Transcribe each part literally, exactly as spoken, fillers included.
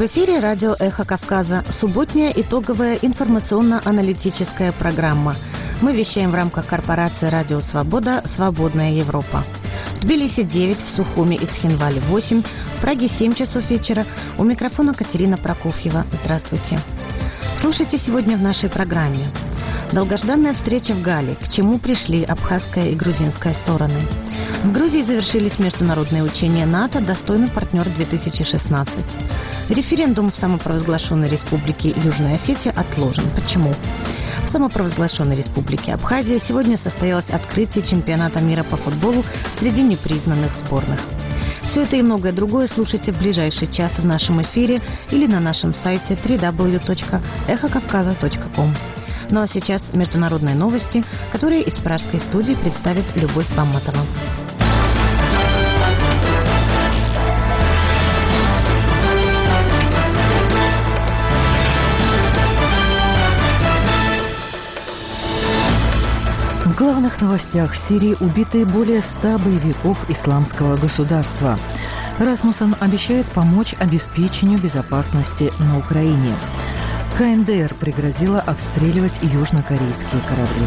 эфире радио «Эхо Кавказа», субботняя итоговая информационно-аналитическая программа. Мы вещаем в рамках корпорации «Радио Свобода. Свободная Европа». В Тбилиси девять, в Сухуми и Цхинвале восемь, в Праге семь часов вечера. У микрофона Катерина Прокофьева. Здравствуйте. Слушайте сегодня в нашей программе. Долгожданная встреча в Гале. К чему пришли абхазская и грузинская стороны? В Грузии завершились международные учения НАТО «Достойный партнер две тысячи шестнадцать». Референдум в самопровозглашенной республике Южная Осетия отложен. Почему? В самопровозглашенной республике Абхазия сегодня состоялось открытие чемпионата мира по футболу среди непризнанных сборных. Все это и многое другое слушайте в ближайший час в нашем эфире или на нашем сайте дабл ю дабл ю дабл ю точка эхо кавказа точка ком. Ну а сейчас международные новости, которые из пражской студии представит Любовь Бамматова. В главных новостях: в Сирии убиты более ста боевиков исламского государства. Расмуссен обещает помочь обеспечению безопасности на Украине. ка эн дэ эр пригрозила обстреливать южнокорейские корабли.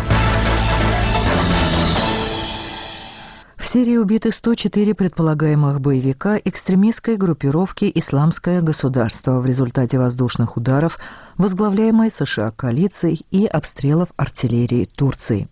В Сирии убиты сто четыре предполагаемых боевика экстремистской группировки «Исламское государство» в результате воздушных ударов, возглавляемой США коалицией и обстрелов артиллерии Турции.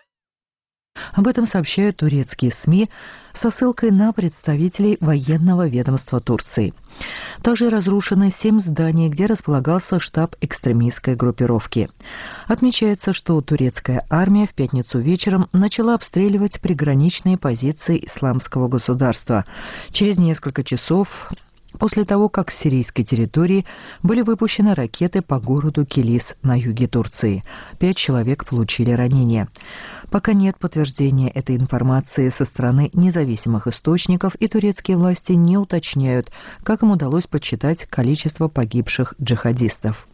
Об этом сообщают турецкие СМИ со ссылкой на представителей военного ведомства Турции. Также разрушены семь зданий, где располагался штаб экстремистской группировки. Отмечается, что турецкая армия в пятницу вечером начала обстреливать приграничные позиции Исламского государства. Через несколько часов после того, как с сирийской территории были выпущены ракеты по городу Килис на юге Турции. Пять человек получили ранения. Пока нет подтверждения этой информации со стороны независимых источников, и турецкие власти не уточняют, как им удалось подсчитать количество погибших джихадистов.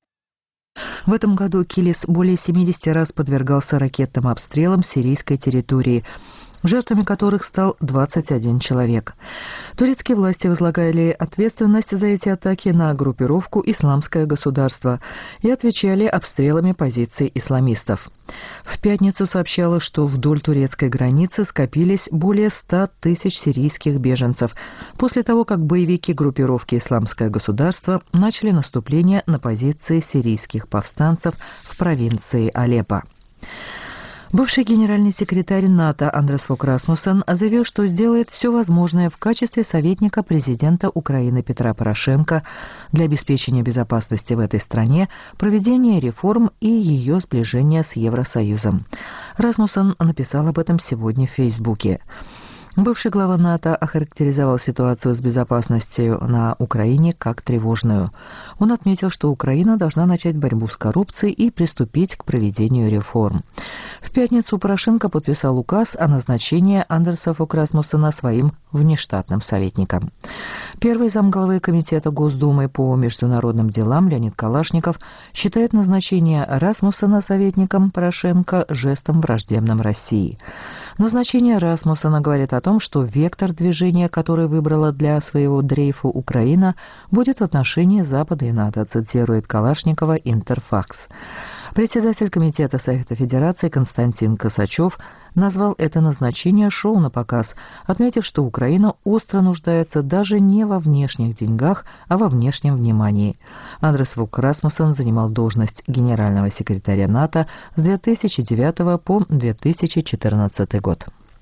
В этом году Килис более семидесяти раз подвергался ракетным обстрелам сирийской территории, жертвами которых стал двадцать один человек. Турецкие власти возлагали ответственность за эти атаки на группировку «Исламское государство» и отвечали обстрелами позиций исламистов. В пятницу сообщалось, что вдоль турецкой границы скопились более ста тысяч сирийских беженцев после того, как боевики группировки «Исламское государство» начали наступление на позиции сирийских повстанцев в провинции Алеппо. Бывший генеральный секретарь НАТО Андреас Фог Расмуссен заявил, что сделает все возможное в качестве советника президента Украины Петра Порошенко для обеспечения безопасности в этой стране, проведения реформ и ее сближения с Евросоюзом. Расмуссен написал об этом сегодня в Фейсбуке. Бывший глава НАТО охарактеризовал ситуацию с безопасностью на Украине как тревожную. Он отметил, что Украина должна начать борьбу с коррупцией и приступить к проведению реформ. В пятницу Порошенко подписал указ о назначении Андреаса Фог Расмуссена своим внештатным советником. Первый замглавы Комитета Госдумы по международным делам Леонид Калашников считает назначение Расмуссена советником Порошенко жестом враждебным России. Назначение Расмуссена говорит о том, что вектор движения, который выбрала для своего дрейфа Украина, будет в отношении Запада и НАТО, цитирует Калашникова Интерфакс. Председатель Комитета Совета Федерации Константин Косачев назвал это назначение шоу на показ, отметив, что Украина остро нуждается даже не во внешних деньгах, а во внешнем внимании. Андреас Фог Расмуссен занимал должность генерального секретаря НАТО с две тысячи девятого по две тысячи четырнадцатый год.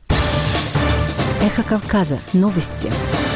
Эхо Кавказа. Новости.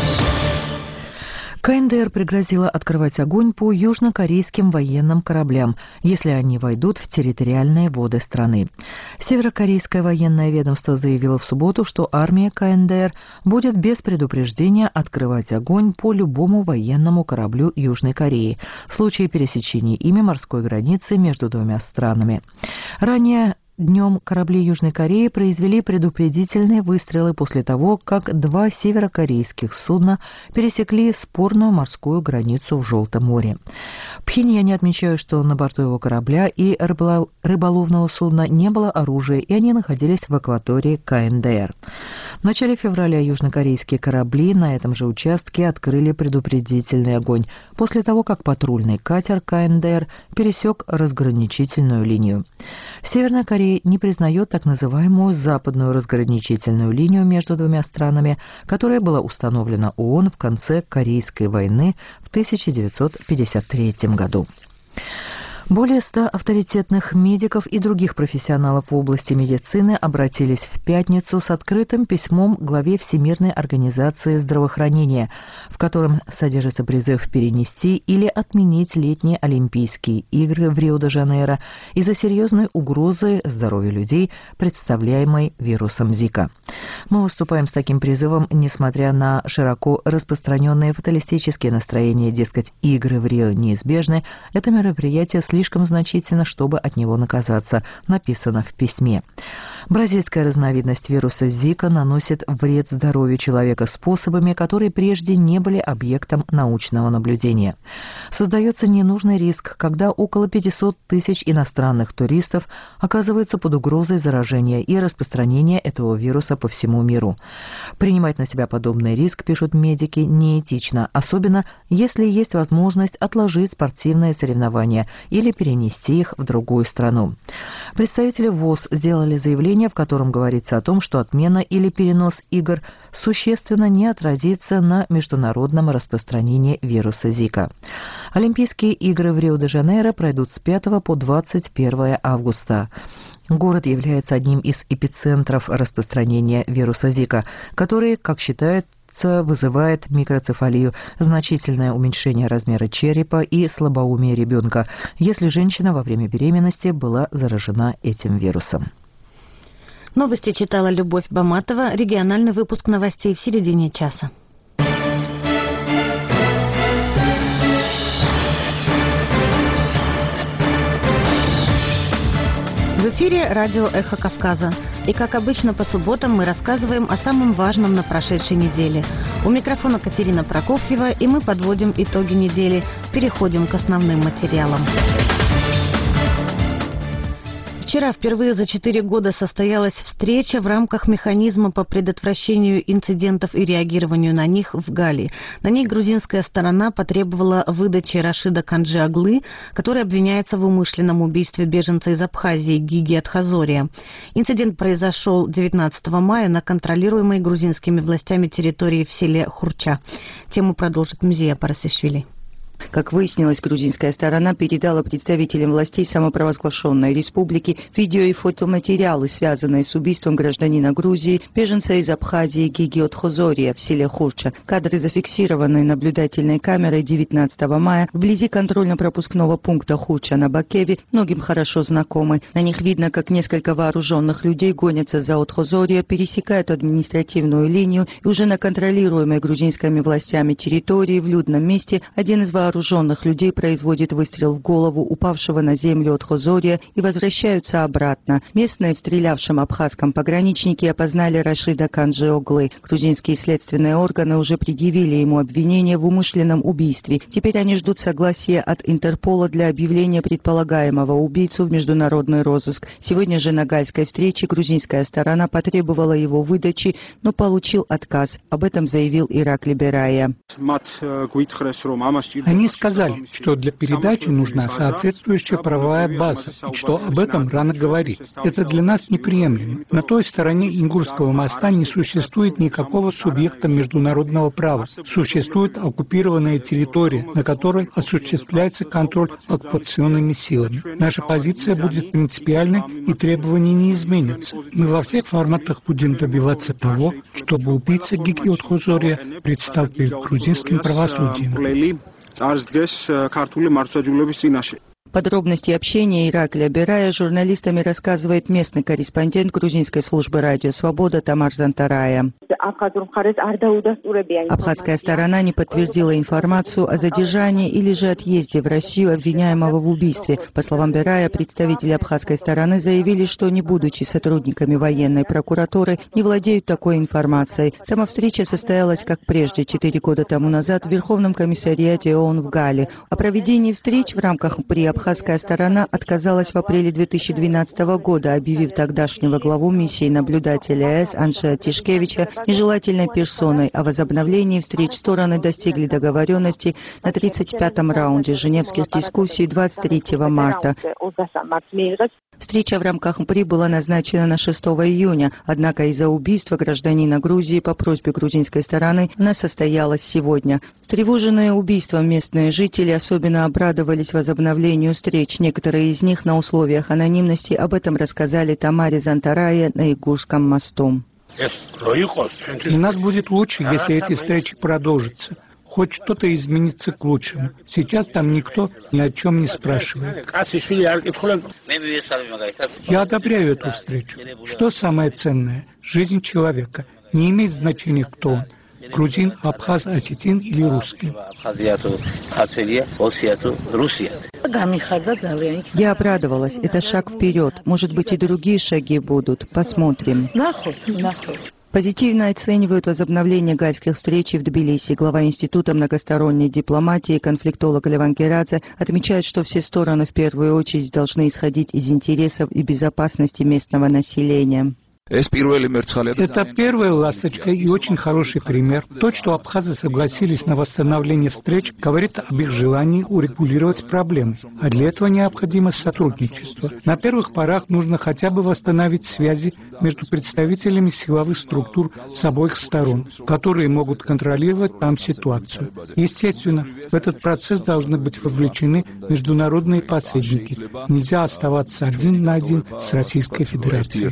ка эн дэ эр пригрозила открывать огонь по южнокорейским военным кораблям, если они войдут в территориальные воды страны. Северокорейское военное ведомство заявило в субботу, что армия ка эн дэ эр будет без предупреждения открывать огонь по любому военному кораблю Южной Кореи в случае пересечения ими морской границы между двумя странами. Ранее днем корабли Южной Кореи произвели предупредительные выстрелы после того, как два северокорейских судна пересекли спорную морскую границу в Желтом море. Пхеньяне отмечают, что на борту его корабля и рыболовного судна не было оружия, и они находились в акватории ка эн дэ эр. В начале февраля южнокорейские корабли на этом же участке открыли предупредительный огонь после того, как патрульный катер ка эн дэ эр пересек разграничительную линию. Северная Корея не признает так называемую западную разграничительную линию между двумя странами, которая была установлена ООН в конце Корейской войны в тысяча девятьсот пятьдесят третьем году. Более ста авторитетных медиков и других профессионалов в области медицины обратились в пятницу с открытым письмом главе Всемирной организации здравоохранения, в котором содержится призыв перенести или отменить летние Олимпийские игры в Рио-де-Жанейро из-за серьезной угрозы здоровью людей, представляемой вирусом Зика. Мы выступаем с таким призывом, несмотря на широко распространенные фаталистические настроения, дескать, игры в Рио неизбежны, это мероприятие слишком слишком значительно, чтобы от него наказаться, написано в письме. Бразильская разновидность вируса Зика наносит вред здоровью человека способами, которые прежде не были объектом научного наблюдения. Создается ненужный риск, когда около пятьсот тысяч иностранных туристов оказываются под угрозой заражения и распространения этого вируса по всему миру. Принимать на себя подобный риск, пишут медики, неэтично, особенно если есть возможность отложить спортивные соревнования или перенести их в другую страну. Представители ВОЗ сделали заявление, в котором говорится о том, что отмена или перенос игр существенно не отразится на международном распространении вируса Зика. Олимпийские игры в Рио-де-Жанейро пройдут с пятого по двадцать первое августа. Город является одним из эпицентров распространения вируса Зика, который, как считают, вызывает микроцефалию, значительное уменьшение размера черепа и слабоумие ребенка, если женщина во время беременности была заражена этим вирусом. Новости читала Любовь Баматова. Региональный выпуск новостей в середине часа. В эфире радио «Эхо Кавказа». И, как обычно, по субботам мы рассказываем о самом важном на прошедшей неделе. У микрофона Катерина Прокофьева, и мы подводим итоги недели. Переходим к основным материалам. Вчера впервые за четыре года состоялась встреча в рамках механизма по предотвращению инцидентов и реагированию на них в Гали. На ней грузинская сторона потребовала выдачи Рашида Канджи-Аглы, который обвиняется в умышленном убийстве беженца из Абхазии Гиги Атхазория. Инцидент произошел девятнадцатого мая на контролируемой грузинскими властями территории в селе Хурча. Тему продолжит Мзия Парасишвили. Как выяснилось, грузинская сторона передала представителям властей самопровозглашенной республики видео и фотоматериалы, связанные с убийством гражданина Грузии, беженца из Абхазии Гиги Атхазория в селе Хурча. Кадры, зафиксированные наблюдательной камерой девятнадцатого мая вблизи контрольно-пропускного пункта Хурча на Бакеве, многим хорошо знакомы. На них видно, как несколько вооруженных людей гонятся за Атхазория, пересекают административную линию, и уже на контролируемой грузинскими властями территории в людном месте один из вооруженных Вооруженных людей производит выстрел в голову упавшего на землю Атхазория и возвращаются обратно. Местные в стрелявшем абхазском пограничнике опознали Рашида Канджи-Аглы. Грузинские следственные органы уже предъявили ему обвинение в умышленном убийстве. Теперь они ждут согласия от Интерпола для объявления предполагаемого убийцу в международный розыск. Сегодня же на гальской встрече грузинская сторона потребовала его выдачи, но получил отказ. Об этом заявил Иракли Берая. Они сказали, что для передачи нужна соответствующая правовая база, и что об этом рано говорить. Это для нас неприемлемо. На той стороне Ингурского моста не существует никакого субъекта международного права. Существует оккупированная территория, на которой осуществляется контроль оккупационными силами. Наша позиция будет принципиальной, и требования не изменятся. Мы во всех форматах будем добиваться того, чтобы убийца Гиги Атхазория предстал перед грузинским правосудием. Подробности общения Иракля Берая с журналистами рассказывает местный корреспондент грузинской службы «Радио Свобода» Тамар Зантарая. Абхазская сторона не подтвердила информацию о задержании или же отъезде в Россию обвиняемого в убийстве. По словам Берая, представители абхазской стороны заявили, что, не будучи сотрудниками военной прокуратуры, не владеют такой информацией. Сама встреча состоялась, как прежде, четыре года тому назад в Верховном комиссариате ООН в Гале. О проведении встреч в рамках при абхазская сторона отказалась в апреле две тысячи двенадцатого года, объявив тогдашнего главу миссии наблюдателя ЕС Аншея Тишкевича нежелательной персоной. О возобновлении встреч стороны достигли договоренности на тридцать пятом раунде женевских дискуссий двадцать третьего марта. Встреча в рамках МПРИ была назначена на шестого июня, однако из-за убийства гражданина Грузии по просьбе грузинской стороны она состоялась сегодня. Встревоженные убийством местные жители особенно обрадовались возобновлению встреч. Некоторые из них на условиях анонимности об этом рассказали Тамаре Зантарае на Игурском мосту. Для нас будет лучше, если эти встречи продолжатся. Хоть что-то изменится к лучшему. Сейчас там никто ни о чем не спрашивает. Я одобряю эту встречу. Что самое ценное? Жизнь человека. Не имеет значения, кто он. Грузин, абхаз, осетин или русский. Я обрадовалась. Это шаг вперед. Может быть, и другие шаги будут. Посмотрим. Позитивно оценивают возобновление гальских встреч в Тбилиси. Глава Института многосторонней дипломатии, конфликтолог Леван Герадзе, отмечает, что все стороны в первую очередь должны исходить из интересов и безопасности местного населения. Это первая ласточка и очень хороший пример. То, что абхазы согласились на восстановление встреч, говорит об их желании урегулировать проблемы. А для этого необходимо сотрудничество. На первых порах нужно хотя бы восстановить связи между представителями силовых структур с обоих сторон, которые могут контролировать там ситуацию. Естественно, в этот процесс должны быть вовлечены международные посредники. Нельзя оставаться один на один с Российской Федерацией.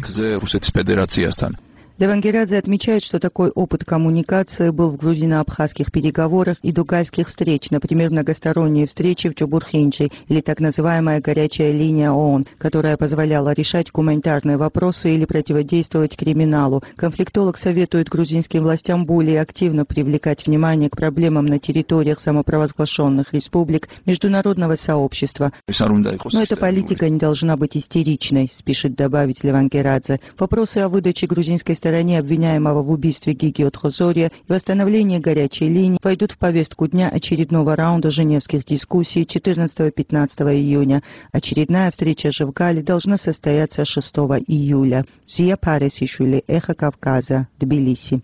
Леван Герадзе отмечает, что такой опыт коммуникации был в грузино-абхазских переговорах и дугальских встреч, например, многосторонние встречи в Чубурхинче или так называемая горячая линия ООН, которая позволяла решать гуманитарные вопросы или противодействовать криминалу. Конфликтолог советует грузинским властям более активно привлекать внимание к проблемам на территориях самопровозглашенных республик международного сообщества. Но эта политика не должна быть истеричной, спешит добавить Леван Герадзе. Вопросы о выдаче грузинской стороны стороне обвиняемого в убийстве Гиги Отхозория и восстановлении горячей линии войдут в повестку дня очередного раунда женевских дискуссий четырнадцатого-пятнадцатого июня. Очередная встреча же в Гале должна состояться шестого июля. Зия Паресишвили, Эхо Кавказа, Тбилиси.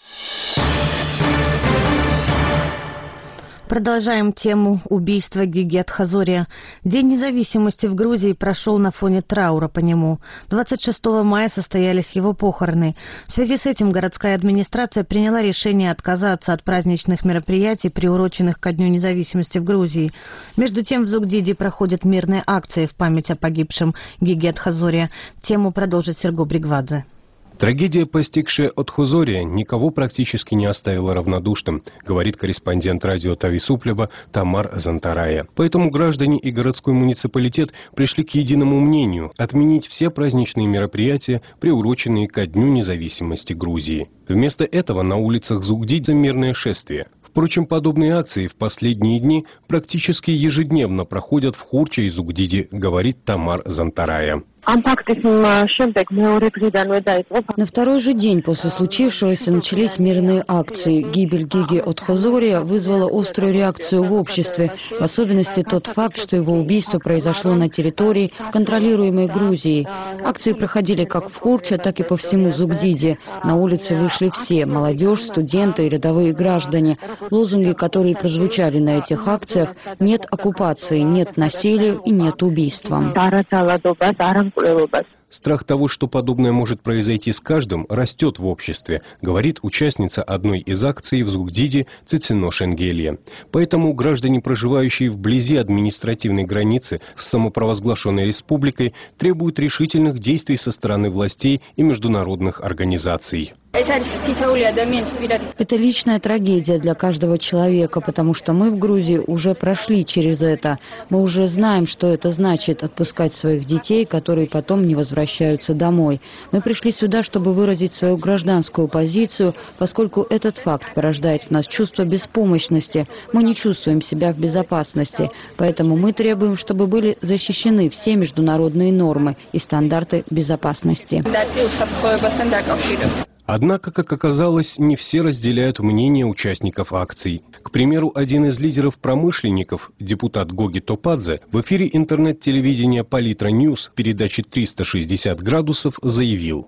Продолжаем тему убийства Гиги Отхозория. День независимости в Грузии прошел на фоне траура по нему. двадцать шестого мая состоялись его похороны. В связи с этим городская администрация приняла решение отказаться от праздничных мероприятий, приуроченных ко Дню независимости в Грузии. Между тем в Зугдиде проходят мирные акции в память о погибшем Гиги Отхозория. Тему продолжит Серго Бригвадзе. Трагедия, постигшая Отхозория, никого практически не оставила равнодушным, говорит корреспондент радио Тависуплеба Тамар Зантарая. Поэтому граждане и городской муниципалитет пришли к единому мнению – отменить все праздничные мероприятия, приуроченные ко Дню независимости Грузии. Вместо этого на улицах Зугдида мирное шествие. Впрочем, подобные акции в последние дни практически ежедневно проходят в Хурче и Зугдиде, говорит Тамар Зантарая. На второй же день после случившегося начались мирные акции. Гибель Гиги Отхозория вызвала острую реакцию в обществе, в особенности тот факт, что его убийство произошло на территории, контролируемой Грузией. Акции проходили как в Хурче, так и по всему Зугдиде. На улицы вышли все – молодежь, студенты и рядовые граждане. Лозунги, которые прозвучали на этих акциях – «Нет оккупации, нет насилию и нет убийства». Страх того, что подобное может произойти с каждым, растет в обществе, говорит участница одной из акций в Зугдиде Цицino Шенгелья. Поэтому граждане, проживающие вблизи административной границы с самопровозглашенной республикой, требуют решительных действий со стороны властей и международных организаций. Это личная трагедия для каждого человека, потому что мы в Грузии уже прошли через это. Мы уже знаем, что это значит отпускать своих детей, которые потом не возвращаются домой. Мы пришли сюда, чтобы выразить свою гражданскую позицию, поскольку этот факт порождает в нас чувство беспомощности. Мы не чувствуем себя в безопасности, поэтому мы требуем, чтобы были защищены все международные нормы и стандарты безопасности. Однако, как оказалось, не все разделяют мнение участников акций. К примеру, один из лидеров промышленников, депутат Гоги Топадзе, в эфире интернет-телевидения «Палитра Ньюс» передачи триста шестьдесят градусов заявил: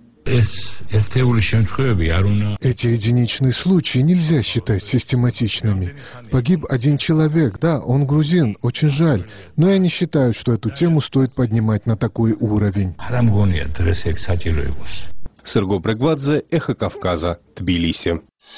эти единичные случаи нельзя считать систематичными. Погиб один человек, да, он грузин, очень жаль, но я не считаю, что эту тему стоит поднимать на такой уровень. Серго Брегвадзе, Эхо Кавказа, Тбилиси.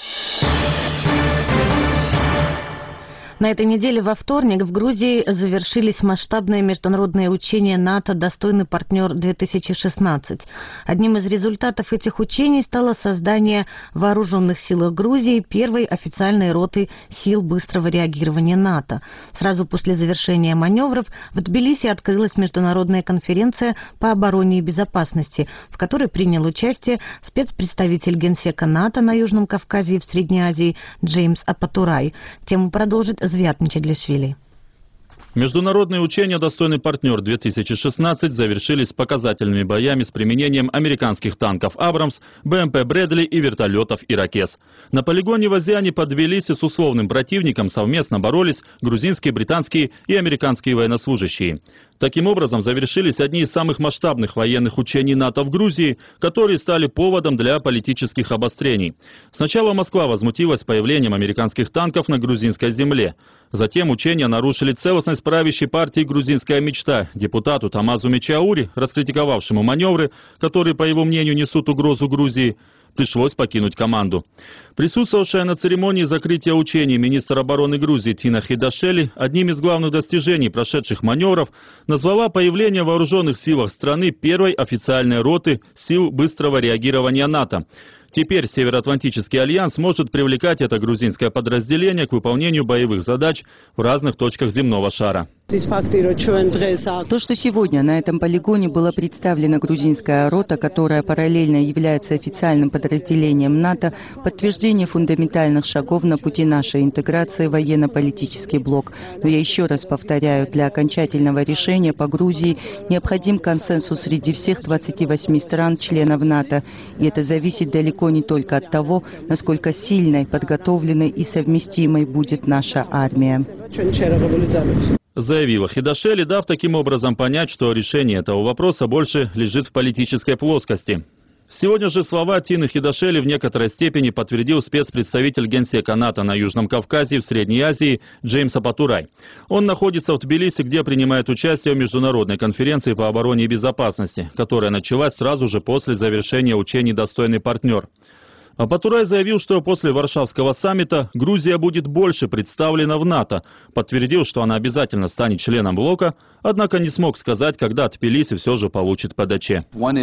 На этой неделе во вторник в Грузии завершились масштабные международные учения НАТО «Достойный партнер-две тысячи шестнадцать». Одним из результатов этих учений стало создание в Вооруженных силах Грузии первой официальной роты сил быстрого реагирования НАТО. Сразу после завершения маневров в Тбилиси открылась международная конференция по обороне и безопасности, в которой принял участие спецпредставитель Генсека НАТО на Южном Кавказе и в Средней Азии Джеймс Апатурай. Тему продолжит Звятничедлишвили. Международные учения «Достойный партнер-две тысячи шестнадцать» завершились показательными боями с применением американских танков «Абрамс», БМП «Брэдли» и вертолетов «Иракез». На полигоне в Азиане под Тбилиси с условным противником совместно боролись грузинские, британские и американские военнослужащие. Таким образом, завершились одни из самых масштабных военных учений НАТО в Грузии, которые стали поводом для политических обострений. Сначала Москва возмутилась появлением американских танков на грузинской земле. Затем учения нарушили целостность правящей партии «Грузинская мечта», депутату Тамазу Мечаури, раскритиковавшему маневры, которые, по его мнению, несут угрозу Грузии. Пришлось покинуть команду. Присутствовавшая на церемонии закрытия учений министр обороны Грузии Тина Хидашели одним из главных достижений прошедших маневров назвала появление в вооруженных силах страны первой официальной роты сил быстрого реагирования НАТО. Теперь Североатлантический альянс может привлекать это грузинское подразделение к выполнению боевых задач в разных точках земного шара. То, что сегодня на этом полигоне была представлена грузинская рота, которая параллельно является официальным подразделением НАТО, подтверждение фундаментальных шагов на пути нашей интеграции в военно-политический блок. Но я еще раз повторяю, для окончательного решения по Грузии необходим консенсус среди всех двадцати восьми стран-членов НАТО. И это зависит далеко не только от того, насколько сильной, подготовленной и совместимой будет наша армия. Заявила Хидашели, дав таким образом понять, что решение этого вопроса больше лежит в политической плоскости. Сегодня же слова Тины Хидашели в некоторой степени подтвердил спецпредставитель Генсека НАТО на Южном Кавказе и в Средней Азии Джеймс Апатурай. Он находится в Тбилиси, где принимает участие в международной конференции по обороне и безопасности, которая началась сразу же после завершения учений «Достойный партнер». Апатурай заявил, что после Варшавского саммита Грузия будет больше представлена в НАТО, подтвердил, что она обязательно станет членом блока, однако не смог сказать, когда Тбилиси все же получит ПДЧ.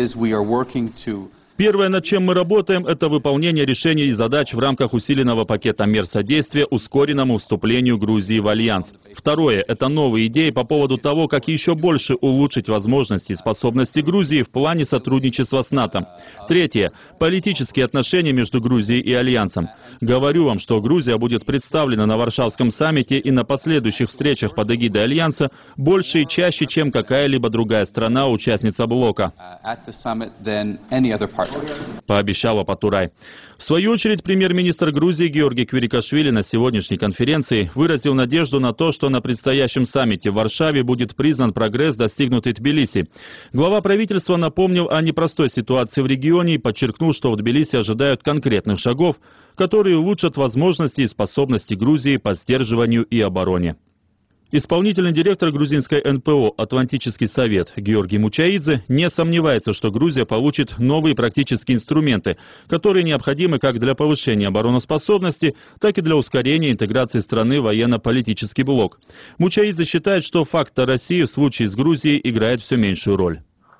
Первое, над чем мы работаем, это выполнение решений и задач в рамках усиленного пакета мер содействия ускоренному вступлению Грузии в Альянс. Второе, это новые идеи по поводу того, как еще больше улучшить возможности и способности Грузии в плане сотрудничества с НАТО. Третье, политические отношения между Грузией и Альянсом. Говорю вам, что Грузия будет представлена на Варшавском саммите и на последующих встречах под эгидой Альянса больше и чаще, чем какая-либо другая страна-участница блока. Пообещал Апатурай. В свою очередь, премьер-министр Грузии Георгий Квирикашвили на сегодняшней конференции выразил надежду на то, что на предстоящем саммите в Варшаве будет признан прогресс, достигнутый Тбилиси. Глава правительства напомнил о непростой ситуации в регионе и подчеркнул, что в Тбилиси ожидают конкретных шагов, которые улучшат возможности и способности Грузии по сдерживанию и обороне. Исполнительный директор грузинской эн пэ о «Атлантический совет» Георгий Мучаидзе не сомневается, что Грузия получит новые практические инструменты, которые необходимы как для повышения обороноспособности, так и для ускорения интеграции страны в военно-политический блок. Мучаидзе считает, что фактор России в случае с Грузией играет все меньшую роль.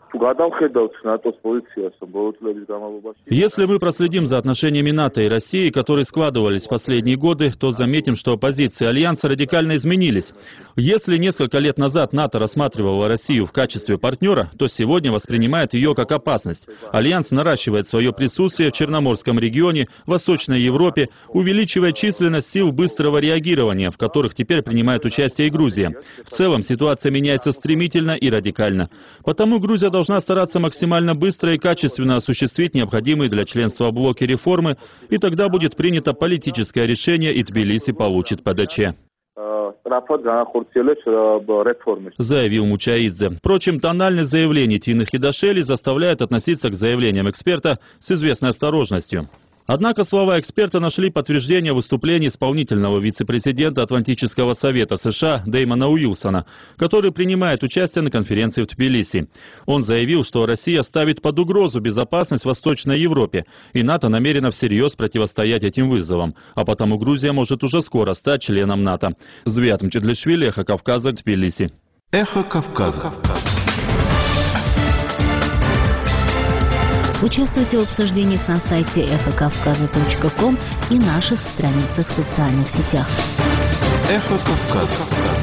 Если мы проследим за отношениями НАТО и России, которые складывались в последние годы, то заметим, что позиции Альянса радикально изменились. Если несколько лет назад НАТО рассматривало Россию в качестве партнера, то сегодня воспринимает ее как опасность. Альянс наращивает свое присутствие в Черноморском регионе, Восточной Европе, увеличивая численность сил быстрого реагирования, в которых теперь принимает участие и Грузия. В целом ситуация меняется стремительно и радикально. Потому Грузия должна должна стараться максимально быстро и качественно осуществить необходимые для членства в блоке реформы, и тогда будет принято политическое решение, и Тбилиси получит ПДЧ. Заявил Мучаидзе. Впрочем, тональность заявлений Тины Хидашели заставляет относиться к заявлениям эксперта с известной осторожностью. Однако слова эксперта нашли подтверждение в выступлении исполнительного вице-президента Атлантического совета США Дэймона Уилсона, который принимает участие на конференции в Тбилиси. Он заявил, что Россия ставит под угрозу безопасность в Восточной Европе, и НАТО намерена всерьез противостоять этим вызовам, а потому Грузия может уже скоро стать членом НАТО. Звят Мчедлишвили, Эхо Кавказа, Тбилиси. Эхо Кавказа. Участвуйте в обсуждениях на сайте эхо кавказа точка ком и наших страницах в социальных сетях. Эхо Кавказа.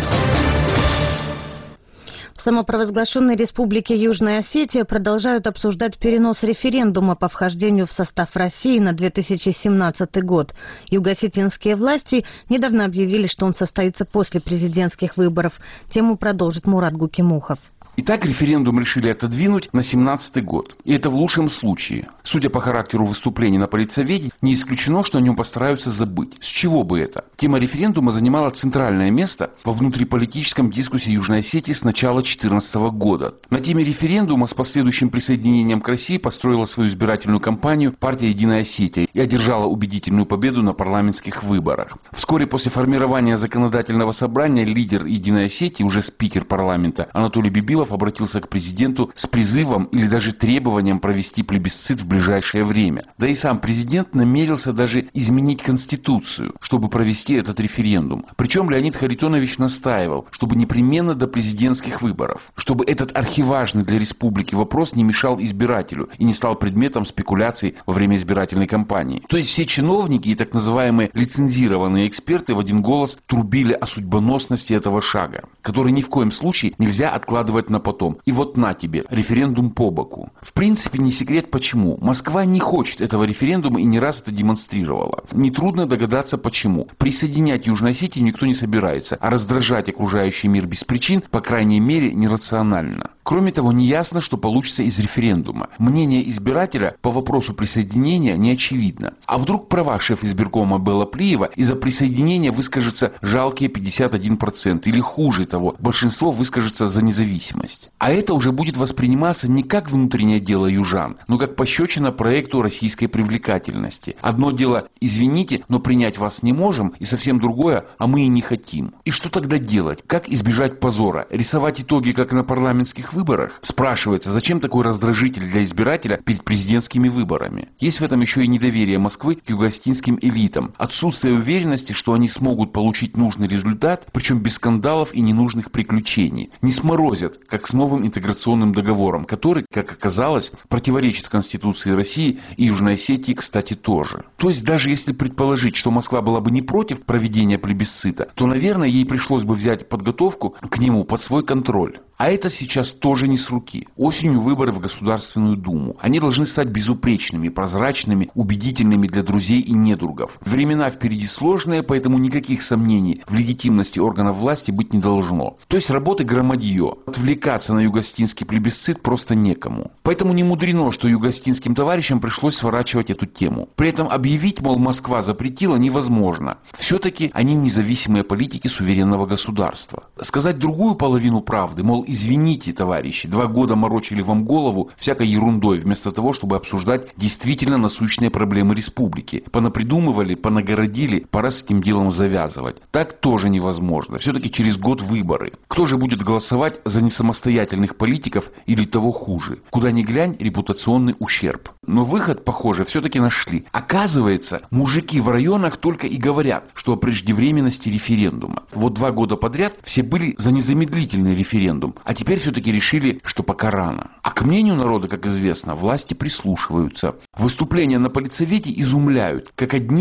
В самопровозглашенной республике Южная Осетия продолжают обсуждать перенос референдума по вхождению в состав России на две тысячи семнадцатый год. Юго-осетинские власти недавно объявили, что он состоится после президентских выборов. Тему продолжит Мурат Гукимухов. Итак, референдум решили отодвинуть на семнадцатый год. И это в лучшем случае. Судя по характеру выступлений на политсовете, не исключено, что о нем постараются забыть. С чего бы это? Тема референдума занимала центральное место во внутриполитическом дискуссии Южной Осетии с начала две тысячи четырнадцатого года. На теме референдума с последующим присоединением к России построила свою избирательную кампанию партия «Единая Осетия» и одержала убедительную победу на парламентских выборах. Вскоре после формирования законодательного собрания лидер «Единой Осетии», уже спикер парламента Анатолий Бибилов, обратился к президенту с призывом или даже требованием провести плебисцит в ближайшее время. Да и сам президент намерился даже изменить Конституцию, чтобы провести этот референдум. Причем Леонид Харитонович настаивал, чтобы непременно до президентских выборов, чтобы этот архиважный для республики вопрос не мешал избирателю и не стал предметом спекуляций во время избирательной кампании. То есть все чиновники и так называемые лицензированные эксперты в один голос трубили о судьбоносности этого шага, который ни в коем случае нельзя откладывать на потом. И вот на тебе, референдум по боку. В принципе, не секрет почему. Москва не хочет этого референдума и не раз это демонстрировала. Нетрудно догадаться почему. Присоединять Южную Осетию никто не собирается, а раздражать окружающий мир без причин, по крайней мере, нерационально. Кроме того, неясно, что получится из референдума. Мнение избирателя по вопросу присоединения не очевидно. А вдруг права шеф избиркома Белла Плиева из-за присоединения выскажется жалкие пятьдесят один процент, или хуже того, большинство выскажется за независимость. А это уже будет восприниматься не как внутреннее дело южан, но как пощечина проекту российской привлекательности. Одно дело, извините, но принять вас не можем, и совсем другое, а мы и не хотим. И что тогда делать? Как избежать позора? Рисовать итоги, как на парламентских выборах? Спрашивается, зачем такой раздражитель для избирателя перед президентскими выборами? Есть в этом еще и недоверие Москвы к юго-осетинским элитам, отсутствие уверенности, что они смогут получить нужный результат, причем без скандалов и ненужных приключений. Не сморозят, как с новым интеграционным договором, который, как оказалось, противоречит Конституции России и Южной Осетии, кстати, тоже. То есть даже если предположить, что Москва была бы не против проведения плебисцита, то, наверное, ей пришлось бы взять подготовку к нему под свой контроль. А это сейчас тоже не с руки. Осенью выборы в Государственную Думу. Они должны стать безупречными, прозрачными, убедительными для друзей и недругов. Времена впереди сложные, поэтому никаких сомнений в легитимности органов власти быть не должно. То есть работы громадье. Отвлекаться на юго-осетинский плебисцит просто некому. Поэтому не мудрено, что юго-осетинским товарищам пришлось сворачивать эту тему. При этом объявить, мол, Москва запретила, невозможно. Все-таки они независимые политики суверенного государства. Сказать другую половину правды, мол, извините, товарищи, два года морочили вам голову всякой ерундой, вместо того, чтобы обсуждать действительно насущные проблемы республики. Понапридумывали, понагородили, пора с этим делом завязывать. Так тоже невозможно. Все-таки через год выборы. Кто же будет голосовать за несамостоятельных политиков или того хуже? Куда ни глянь, репутационный ущерб. Но выход, похоже, все-таки нашли. Оказывается, мужики в районах только и говорят, что о преждевременности референдума. Вот два года подряд все были за незамедлительный референдум. А теперь все-таки решили, что пока рано. А к мнению народа, как известно, власти прислушиваются. Выступления на политсовете изумляют, как одними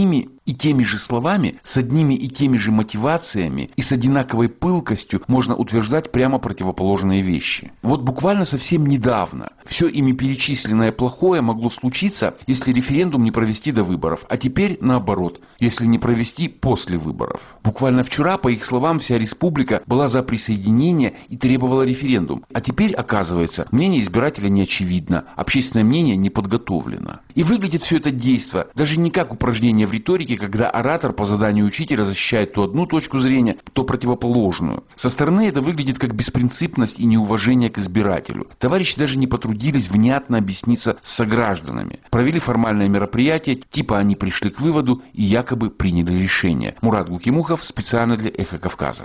и теми же словами, с одними и теми же мотивациями и с одинаковой пылкостью можно утверждать прямо противоположные вещи. Вот буквально совсем недавно все ими перечисленное плохое могло случиться, если референдум не провести до выборов, а теперь наоборот, если не провести после выборов. Буквально вчера, по их словам, вся республика была за присоединение и требовала референдум, а теперь, оказывается, мнение избирателя не очевидно, общественное мнение не подготовлено. И выглядит все это действо даже не как упражнение в риторике, когда оратор по заданию учителя защищает то одну точку зрения, то противоположную. Со стороны это выглядит как беспринципность и неуважение к избирателю. Товарищи даже не потрудились внятно объясниться с согражданами. Провели формальное мероприятие, типа они пришли к выводу и якобы приняли решение. Мурат Гукимухов специально для «Эхо Кавказа».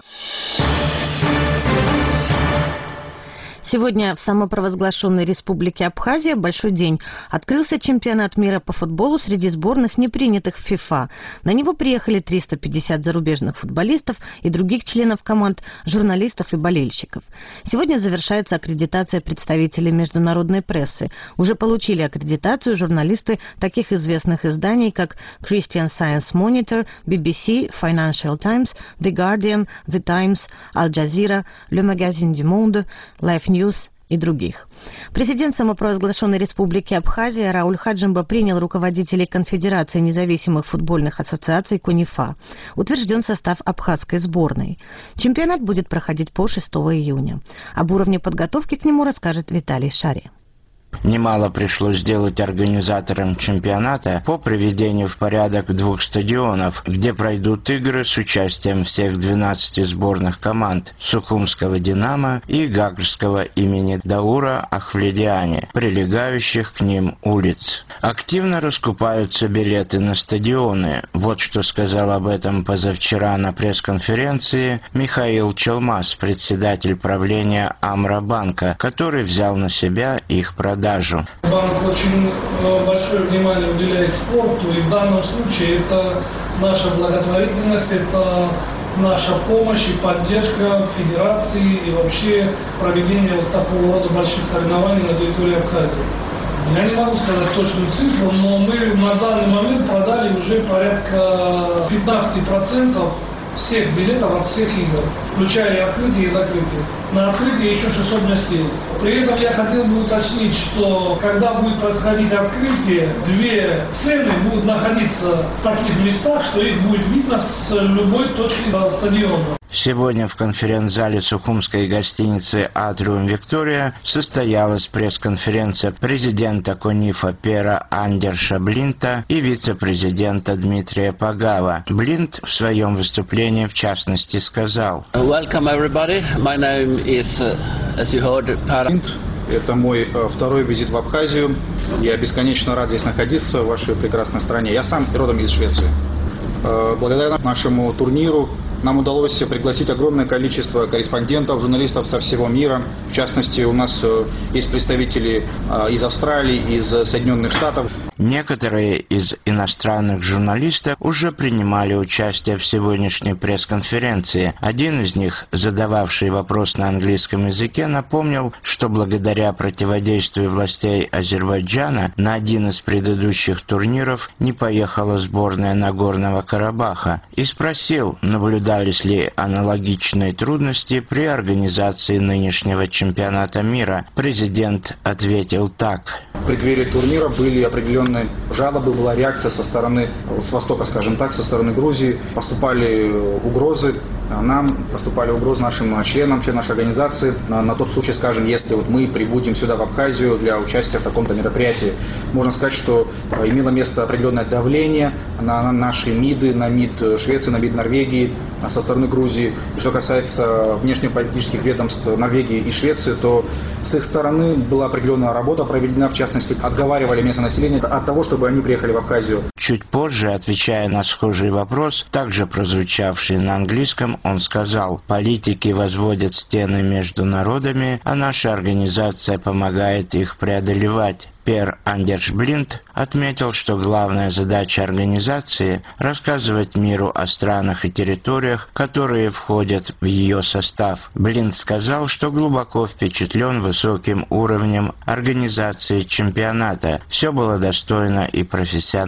Сегодня в самопровозглашенной республике Абхазия большой день. Открылся чемпионат мира по футболу среди сборных, не принятых в ФИФА. На него приехали триста пятьдесят зарубежных футболистов и других членов команд, журналистов и болельщиков. Сегодня завершается аккредитация представителей международной прессы. Уже получили аккредитацию журналисты таких известных изданий, как Christian Science Monitor, би би си, Financial Times, The Guardian, The Times, Al Jazeera, Le Magazine du Monde, Life News и других. Президент самопровозглашенной республики Абхазия Рауль Хаджимба принял руководителей Конфедерации независимых футбольных ассоциаций КОНИФА. Утвержден состав абхазской сборной. Чемпионат будет проходить по шестого июня. Об уровне подготовки к нему расскажет Виталий Шари. Немало пришлось сделать организаторам чемпионата по приведению в порядок двух стадионов, где пройдут игры с участием всех двенадцати сборных команд Сухумского «Динамо» и Гагрского имени Даура Ахвледиани, прилегающих к ним улиц. Активно раскупаются билеты на стадионы. Вот что сказал об этом позавчера на пресс-конференции Михаил Челмас, председатель правления Амробанка, который взял на себя их продажу. Банк очень большое внимание уделяет спорту, и в данном случае это наша благотворительность, это наша помощь и поддержка федерации и вообще проведение вот такого рода больших соревнований на территории Абхазии. Я не могу сказать точную цифру, но мы на данный момент продали уже порядка пятнадцать процентов всех билетов от всех игр, включая и открытие, и закрытие. На открытие еще шестьсот мест есть. При этом я хотел бы уточнить, что когда будет происходить открытие, две сцены будут находиться в таких местах, что их будет видно с любой точки стадиона. Сегодня в конференц-зале Сухумской гостиницы «Атриум Виктория» состоялась пресс-конференция президента КОНИФА Пера Андерша Блинта и вице-президента Дмитрия Пагава. Блинт в своем выступлении в частности сказал: Welcome everybody. My name is, as you heard, Para. Это мой второй визит в Абхазию. Я бесконечно рад здесь находиться, в вашей прекрасной стране. Я сам родом из Швеции. Благодаря нашему турниру нам удалось пригласить огромное количество корреспондентов, журналистов со всего мира. В частности, у нас есть представители из Австралии, из Соединенных Штатов. Некоторые из иностранных журналистов уже принимали участие в сегодняшней пресс-конференции. Один из них, задававший вопрос на английском языке, напомнил, что благодаря противодействию властей Азербайджана на один из предыдущих турниров не поехала сборная Нагорного Карабаха, и спросил, наблюдались ли аналогичные трудности при организации нынешнего чемпионата мира. Президент ответил так. В преддверии турнира были определенные жалобы, была реакция со стороны, с востока, скажем так, со стороны Грузии. Поступали угрозы нам, поступали угрозы нашим членам, членам нашей организации на, на тот случай, скажем, если вот мы прибудем сюда в Абхазию для участия в таком-то мероприятии. Можно сказать, что имело место определенное давление на, на наши МИДы, на МИД Швеции, на МИД Норвегии со стороны Грузии. И что касается внешнеполитических ведомств Норвегии и Швеции, то с их стороны была определенная работа проведена, в частности, отговаривали местное население от того, чтобы они приехали в Абхазию. Чуть позже, отвечая на схожий вопрос, также прозвучавший на английском, он сказал: политики возводят стены между народами, а наша организация помогает их преодолевать. Пер Андерш Блинт отметил, что главная задача организации – рассказывать миру о странах и территориях, которые входят в ее состав. Блинт сказал, что глубоко впечатлен высоким уровнем организации чемпионата. Все было достойно и профессионально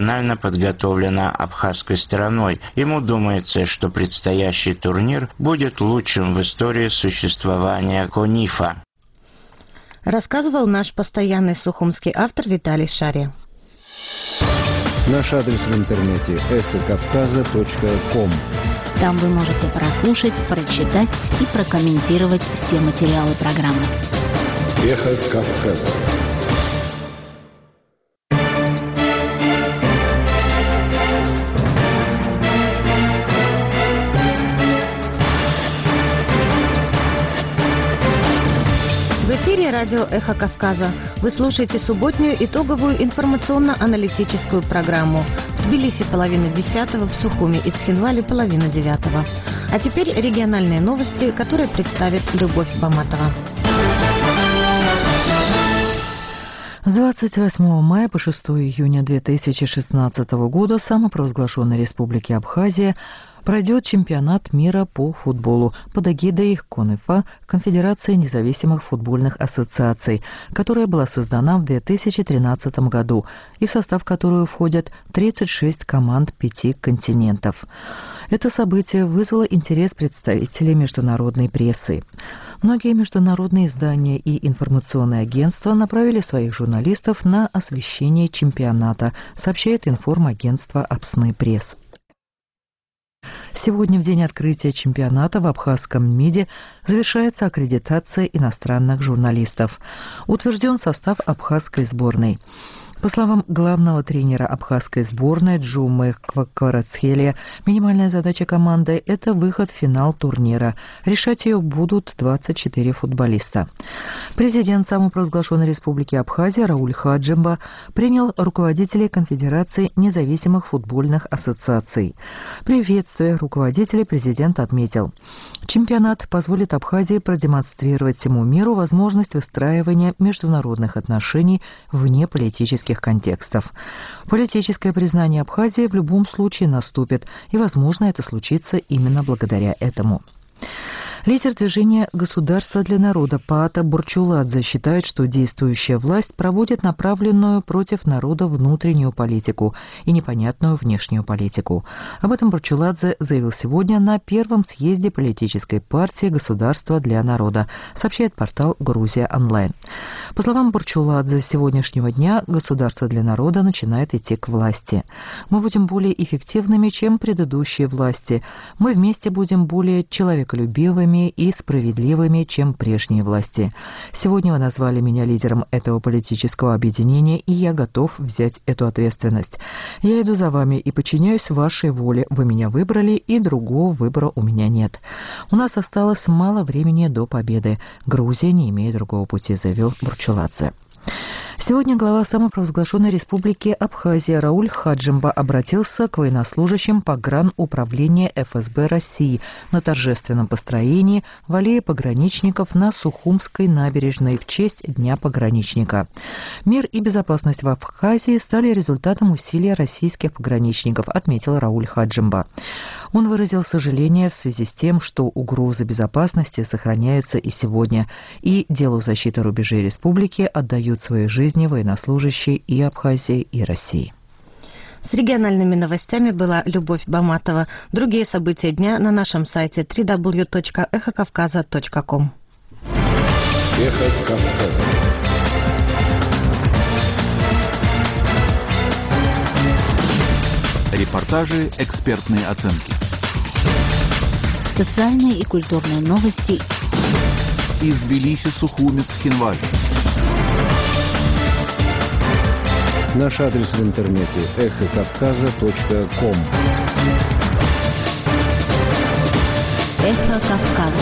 подготовлена абхазской стороной. Ему думается, что предстоящий турнир будет лучшим в истории существования КОНИФА. Рассказывал наш постоянный сухумский автор Виталий Шария. Наш адрес в интернете эхо кавказа точка ком. Там вы можете прослушать, прочитать и прокомментировать все материалы программы. Эхо Кавказа. В эфире радио «Эхо Кавказа». Вы слушаете субботнюю итоговую информационно-аналитическую программу. В Тбилиси половина десятого, в Сухуми и Цхинвале половина девятого. А теперь региональные новости, которые представит Любовь Баматова. С двадцать восьмого мая по шестого июня две тысячи шестнадцатого года в самопровозглашенной Республике Абхазия пройдет чемпионат мира по футболу под эгидой КОНИФА, Конфедерации независимых футбольных ассоциаций, которая была создана в две тысячи тринадцатом году и в состав которой входят тридцать шесть команд пяти континентов. Это событие вызвало интерес представителей международной прессы. Многие международные издания и информационные агентства направили своих журналистов на освещение чемпионата, сообщает информагентство «Апсны Пресс». Сегодня, в день открытия чемпионата, в абхазском МИДе завершается аккредитация иностранных журналистов. Утвержден состав абхазской сборной. По словам главного тренера абхазской сборной Джумы Кварацхелия, минимальная задача команды – это выход в финал турнира. Решать ее будут двадцать четыре футболиста. Президент самопровозглашенной Республики Абхазия Рауль Хаджимба принял руководителей Конфедерации независимых футбольных ассоциаций. Приветствуя руководителей, президент отметил: чемпионат позволит Абхазии продемонстрировать всему миру возможность выстраивания международных отношений вне политических контекстов. Политическое признание Абхазии в любом случае наступит, и, возможно, это случится именно благодаря этому. Лидер движения «Государство для народа» Паата Бурчуладзе считает, что действующая власть проводит направленную против народа внутреннюю политику и непонятную внешнюю политику. Об этом Бурчуладзе заявил сегодня на первом съезде политической партии «Государство для народа», сообщает портал «Грузия онлайн». По словам Бурчуладзе, с сегодняшнего дня «Государство для народа» начинает идти к власти. Мы будем более эффективными, чем предыдущие власти. Мы вместе будем более человеколюбивыми и справедливыми, чем прежние власти. Сегодня вы назвали меня лидером этого политического объединения, и я готов взять эту ответственность. Я иду за вами и подчиняюсь вашей воле. Вы меня выбрали, и другого выбора у меня нет. У нас осталось мало времени до победы. Грузия не имеет другого пути, заявил Бурчуладзе. Сегодня глава самопровозглашенной Республики Абхазия Рауль Хаджимба обратился к военнослужащим погрануправления эф эс бэ России на торжественном построении в аллее пограничников на Сухумской набережной в честь Дня пограничника. Мир и безопасность в Абхазии стали результатом усилий российских пограничников, отметил Рауль Хаджимба. Он выразил сожаление в связи с тем, что угрозы безопасности сохраняются и сегодня, и делу защиты рубежей республики отдают свои жизни военнослужащие и Абхазии, и России. С региональными новостями была Любовь Баматова. Другие события дня на нашем сайте дабл ю дабл ю дабл ю точка эхо кавказа точка ком. Эхо Кавказа. Репортажи, экспертные оценки. Социальные и культурные новости из Тбилиси, Сухуми, Цхинвали. Наш адрес в интернете эхо кавказа точка ком. Эхо Кавказа.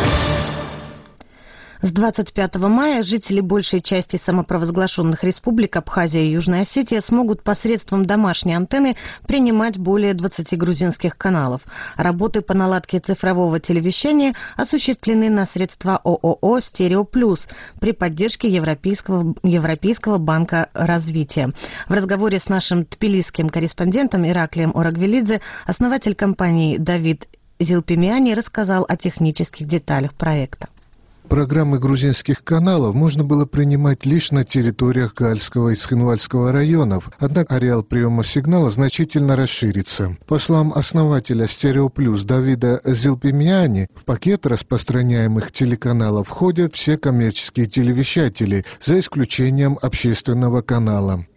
С двадцать пятого мая жители большей части самопровозглашенных республик Абхазия и Южная Осетия смогут посредством домашней антенны принимать более двадцати грузинских каналов. Работы по наладке цифрового телевещания осуществлены на средства ООО «Стерео Плюс» при поддержке Европейского, Европейского банка развития. В разговоре с нашим тбилисским корреспондентом Ираклием Орагвелидзе основатель компании Давид Зилпимиани рассказал о технических деталях проекта. Программы грузинских каналов можно было принимать лишь на территориях Гальского и Цхинвальского районов, однако ареал приема сигнала значительно расширится. По словам основателя «Стерео Плюс» Давида Зилпимиани, в пакет распространяемых телеканалов входят все коммерческие телевещатели, за исключением общественного канала.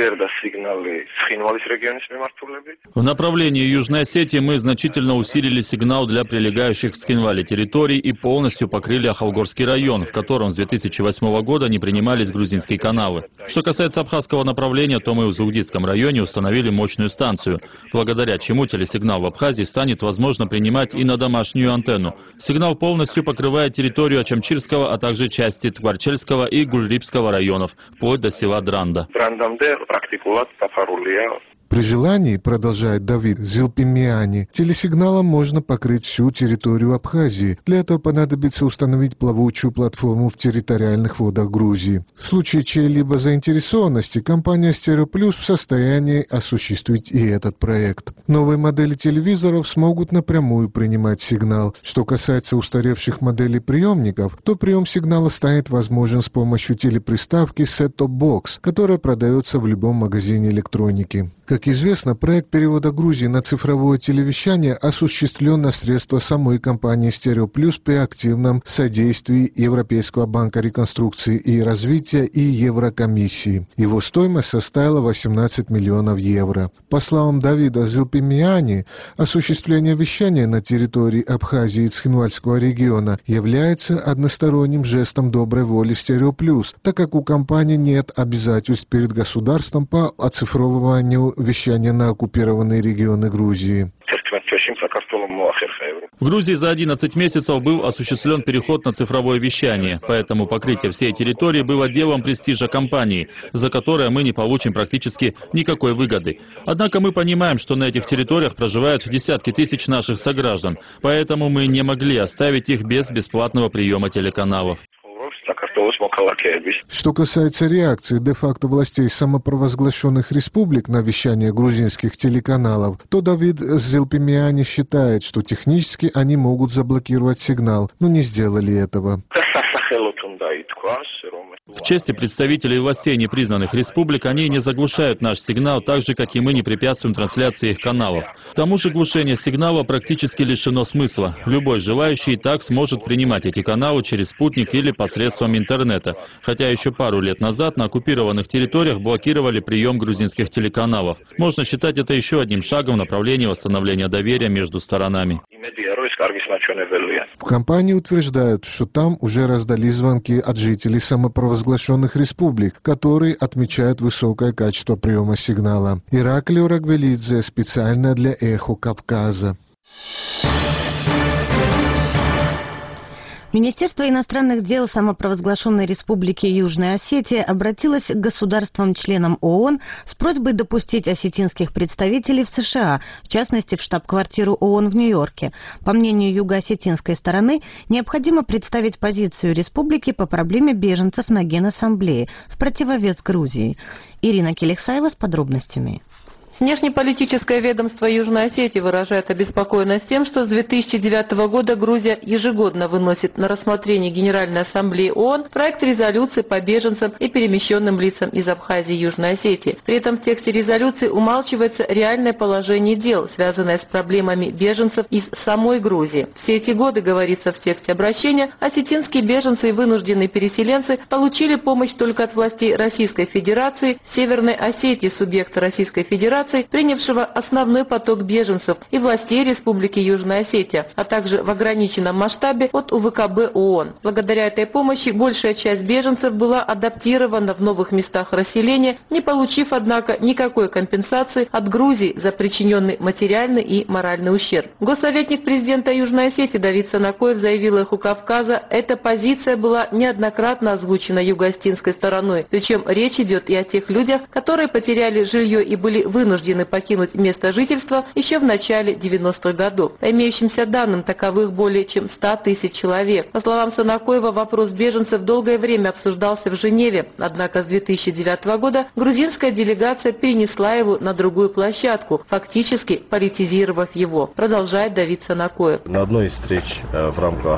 В направлении Южной Осетии мы значительно усилили сигнал для прилегающих к Цхинвале территорий и полностью покрыли Ахалгорский район, в котором с две тысячи восьмого года не принимались грузинские каналы. Что касается абхазского направления, то мы в Зугдитском районе установили мощную станцию, благодаря чему телесигнал в Абхазии станет возможно принимать и на домашнюю антенну. Сигнал полностью покрывает территорию Ачамчирского, а также части Тварчельского и Гульрипского районов, вплоть до села Дранда. При желании, продолжает Давид Зилпимиани, телесигналом можно покрыть всю территорию Абхазии. Для этого понадобится установить плавучую платформу в территориальных водах Грузии. В случае чьей-либо заинтересованности, компания «Стерео Плюс» в состоянии осуществить и этот проект. Новые модели телевизоров смогут напрямую принимать сигнал. Что касается устаревших моделей приемников, то прием сигнала станет возможен с помощью телеприставки Set-Top Box, которая продается в любом магазине электроники. Как известно, проект перевода Грузии на цифровое телевещание осуществлен на средства самой компании «Стерео Плюс» при активном содействии Европейского банка реконструкции и развития и Еврокомиссии. Его стоимость составила восемнадцать миллионов евро. По словам Давида Зилпимиани, осуществление вещания на территории Абхазии и Цхинвальского региона является односторонним жестом доброй воли «Стерео Плюс», так как у компании нет обязательств перед государством по оцифровыванию вещания на оккупированные регионы Грузии. В Грузии за одиннадцать месяцев был осуществлен переход на цифровое вещание, поэтому покрытие всей территории было делом престижа компании, за которое мы не получим практически никакой выгоды. Однако мы понимаем, что на этих территориях проживают десятки тысяч наших сограждан, поэтому мы не могли оставить их без бесплатного приема телеканалов. Что касается реакции де-факто властей самопровозглашенных республик на вещание грузинских телеканалов, то Давид Зилпимиани считает, что технически они могут заблокировать сигнал, но не сделали этого. В чести представителей властей непризнанных республик, они не заглушают наш сигнал, так же, как и мы не препятствуем трансляции их каналов. К тому же глушение сигнала практически лишено смысла. Любой желающий и так сможет принимать эти каналы через спутник или посредством интернета, хотя еще пару лет назад на оккупированных территориях блокировали прием грузинских телеканалов. Можно считать это еще одним шагом в направлении восстановления доверия между сторонами. В компании утверждают, что там уже раздались звонки от жителей самопровозглашенных республик, которые отмечают высокое качество приема сигнала. Ираклио Рагвелидзе, специально для «Эхо Кавказа». Министерство иностранных дел самопровозглашенной Республики Южная Осетия обратилось к государствам-членам ООН с просьбой допустить осетинских представителей в США, в частности в штаб-квартиру ООН в Нью-Йорке. По мнению юго-осетинской стороны, необходимо представить позицию республики по проблеме беженцев на Генассамблее в противовес Грузии. Ирина Келексаева с подробностями. Внешнеполитическое ведомство Южной Осетии выражает обеспокоенность тем, что с две тысячи девятого года Грузия ежегодно выносит на рассмотрение Генеральной Ассамблеи ООН проект резолюции по беженцам и перемещенным лицам из Абхазии и Южной Осетии. При этом в тексте резолюции умалчивается реальное положение дел, связанное с проблемами беженцев из самой Грузии. Все эти годы, говорится в тексте обращения, осетинские беженцы и вынужденные переселенцы получили помощь только от властей Российской Федерации, Северной Осетии, субъекта Российской Федерации, принявшего основной поток беженцев, и властей Республики Южная Осетия, а также в ограниченном масштабе от УВКБ ООН. Благодаря этой помощи большая часть беженцев была адаптирована в новых местах расселения, не получив, однако, никакой компенсации от Грузии за причиненный материальный и моральный ущерб. Госсоветник президента Южной Осетии Давид Санакоев заявил «Эху Кавказа», эта позиция была неоднократно озвучена юго-осетинской стороной, причем речь идет и о тех людях, которые потеряли жилье и были вынуждены вынуждены покинуть место жительства еще в начале девяностых годов. По имеющимся данным, таковых более чем ста тысяч человек. По словам Санакоева, вопрос беженцев долгое время обсуждался в Женеве, однако с две тысячи девятого года грузинская делегация перенесла его на другую площадку, фактически политизировав его. Продолжает Давид Санакоев. На одной из встреч в рамках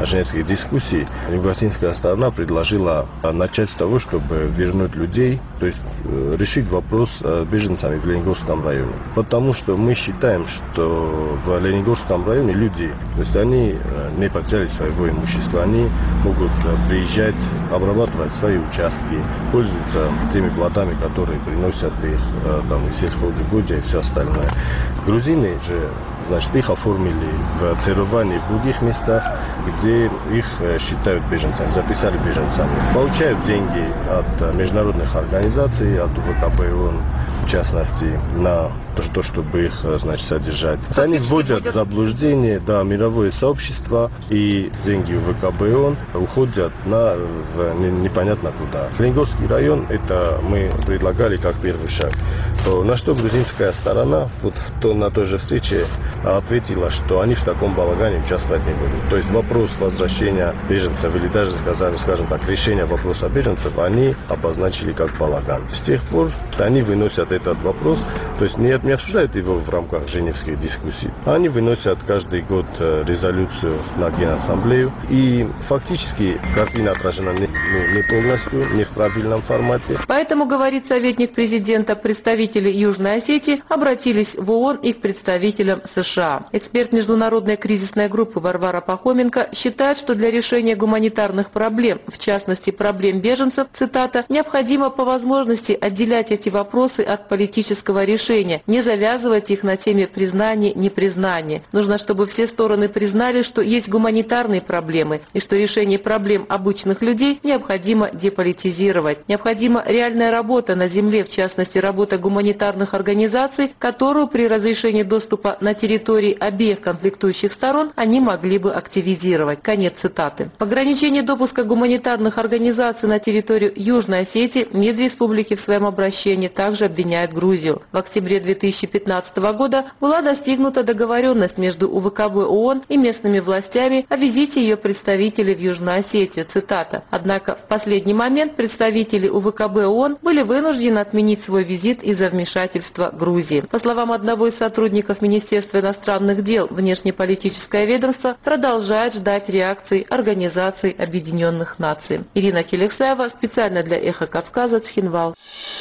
женевских дискуссий юго-осетинская сторона предложила начать с того, чтобы вернуть людей, то есть решить вопрос с беженцами в Лениногорском районе. Потому что мы считаем, что в Лениногорском районе люди, то есть они не потеряли своего имущества, они могут приезжать, обрабатывать свои участки, пользоваться теми плодами, которые приносят их там, из сельхозугодия и все остальное. Грузины же, значит, их оформили в церковные в других местах, где их считают беженцами, записали беженцами. Получают деньги от международных организаций, от УВКБ ООН, в частности, на то, чтобы их, значит, содержать. Они вводят в заблуждение, да, мировое сообщество, и деньги УВКБ ООН уходят на в, не, непонятно куда. Лениногорский район, это мы предлагали как первый шаг. То, на что грузинская сторона вот то, на той же встрече ответила, что они в таком балагане участвовать не будут. То есть вопрос возвращения беженцев или даже, скажем, скажем так, решения вопроса беженцев они обозначили как балаган. С тех пор они выносят этот вопрос, то есть не, не обсуждают его в рамках женевских дискуссий. Они выносят каждый год резолюцию на Генассамблею, и фактически картина отражена не, не полностью, не в правильном формате. Поэтому, говорит советник президента, представители Южной Осетии обратились в ООН и к представителям США. Эксперт международной кризисной группы Варвара Пахоменко считает, что для решения гуманитарных проблем, в частности проблем беженцев, цитата, необходимо по возможности отделять эти вопросы от политического решения, не завязывать их на теме признания, непризнания. Нужно, чтобы все стороны признали, что есть гуманитарные проблемы и что решение проблем обычных людей необходимо деполитизировать. Необходима реальная работа на земле, в частности работа гуманитарных организаций, которую при разрешении доступа на территории обеих конфликтующих сторон они могли бы активизировать. Конец цитаты. Ограничение допуска гуманитарных организаций на территорию Южной Осетии Медреспублики в своем обращении также обвиняет Грузию. В октябре две тысячи пятнадцатого года была достигнута договоренность между УВКБ ООН и местными властями о визите ее представителей в Южную Осетию. Цитата. Однако в последний момент представители УВКБ ООН были вынуждены отменить свой визит из-за вмешательства Грузии. По словам одного из сотрудников Министерства иностранных дел, внешнеполитическое ведомство продолжает ждать реакции Организации Объединенных Наций. Ирина Келексаева, специально для Эхо Кавказа, Цхинвал.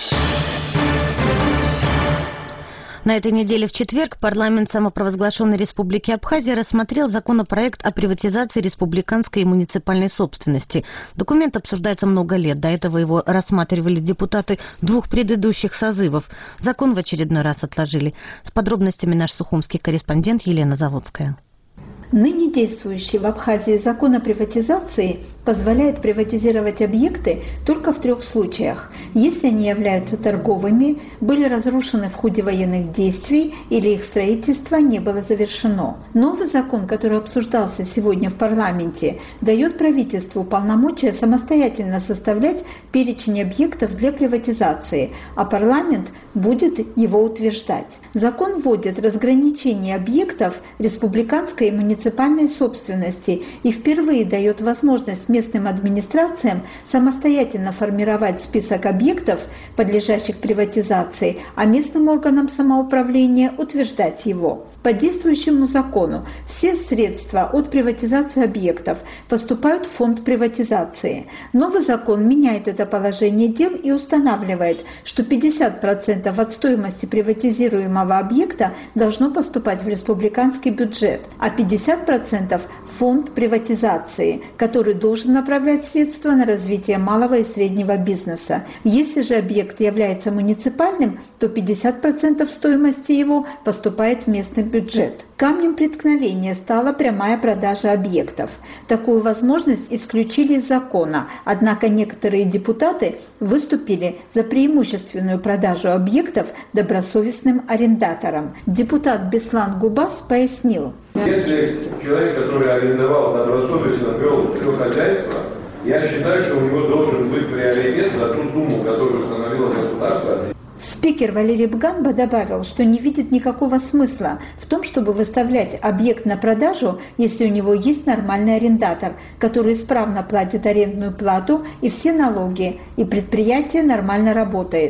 На этой неделе в четверг парламент самопровозглашенной Республики Абхазия рассмотрел законопроект о приватизации республиканской и муниципальной собственности. Документ обсуждается много лет. До этого его рассматривали депутаты двух предыдущих созывов. Закон в очередной раз отложили. С подробностями наш сухумский корреспондент Елена Заводская. Ныне действующий в Абхазии закон о приватизации позволяет приватизировать объекты только в трех случаях: если они являются торговыми, были разрушены в ходе военных действий или их строительство не было завершено. Новый закон, который обсуждался сегодня в парламенте, дает правительству полномочия самостоятельно составлять перечень объектов для приватизации, а парламент будет его утверждать. Закон вводит разграничение объектов республиканской и муниципальной собственности и впервые дает возможность местным администрациям самостоятельно формировать список объектов, подлежащих приватизации, а местным органам самоуправления утверждать его. По действующему закону все средства от приватизации объектов поступают в фонд приватизации. Новый закон меняет это положение дел и устанавливает, что пятьдесят процентов от стоимости приватизируемого объекта должно поступать в республиканский бюджет, а пятьдесят процентов в фонд приватизации, который должен направлять средства на развитие малого и среднего бизнеса. Если же объект является муниципальным, то пятьдесят процентов стоимости его поступает в местный бюджет. Камнем преткновения стала прямая продажа объектов. Такую возможность исключили из закона, однако некоторые депутаты выступили за преимущественную продажу объектов добросовестным арендаторам. Депутат Беслан Губас пояснил. Если человек, который арендовал добросовестно, вел все хозяйство, я считаю, что у него должен быть приоритет за ту сумму, которую установило государство. Спикер Валерий Бганба добавил, что не видит никакого смысла в том, чтобы выставлять объект на продажу, если у него есть нормальный арендатор, который исправно платит арендную плату и все налоги, и предприятие нормально работает.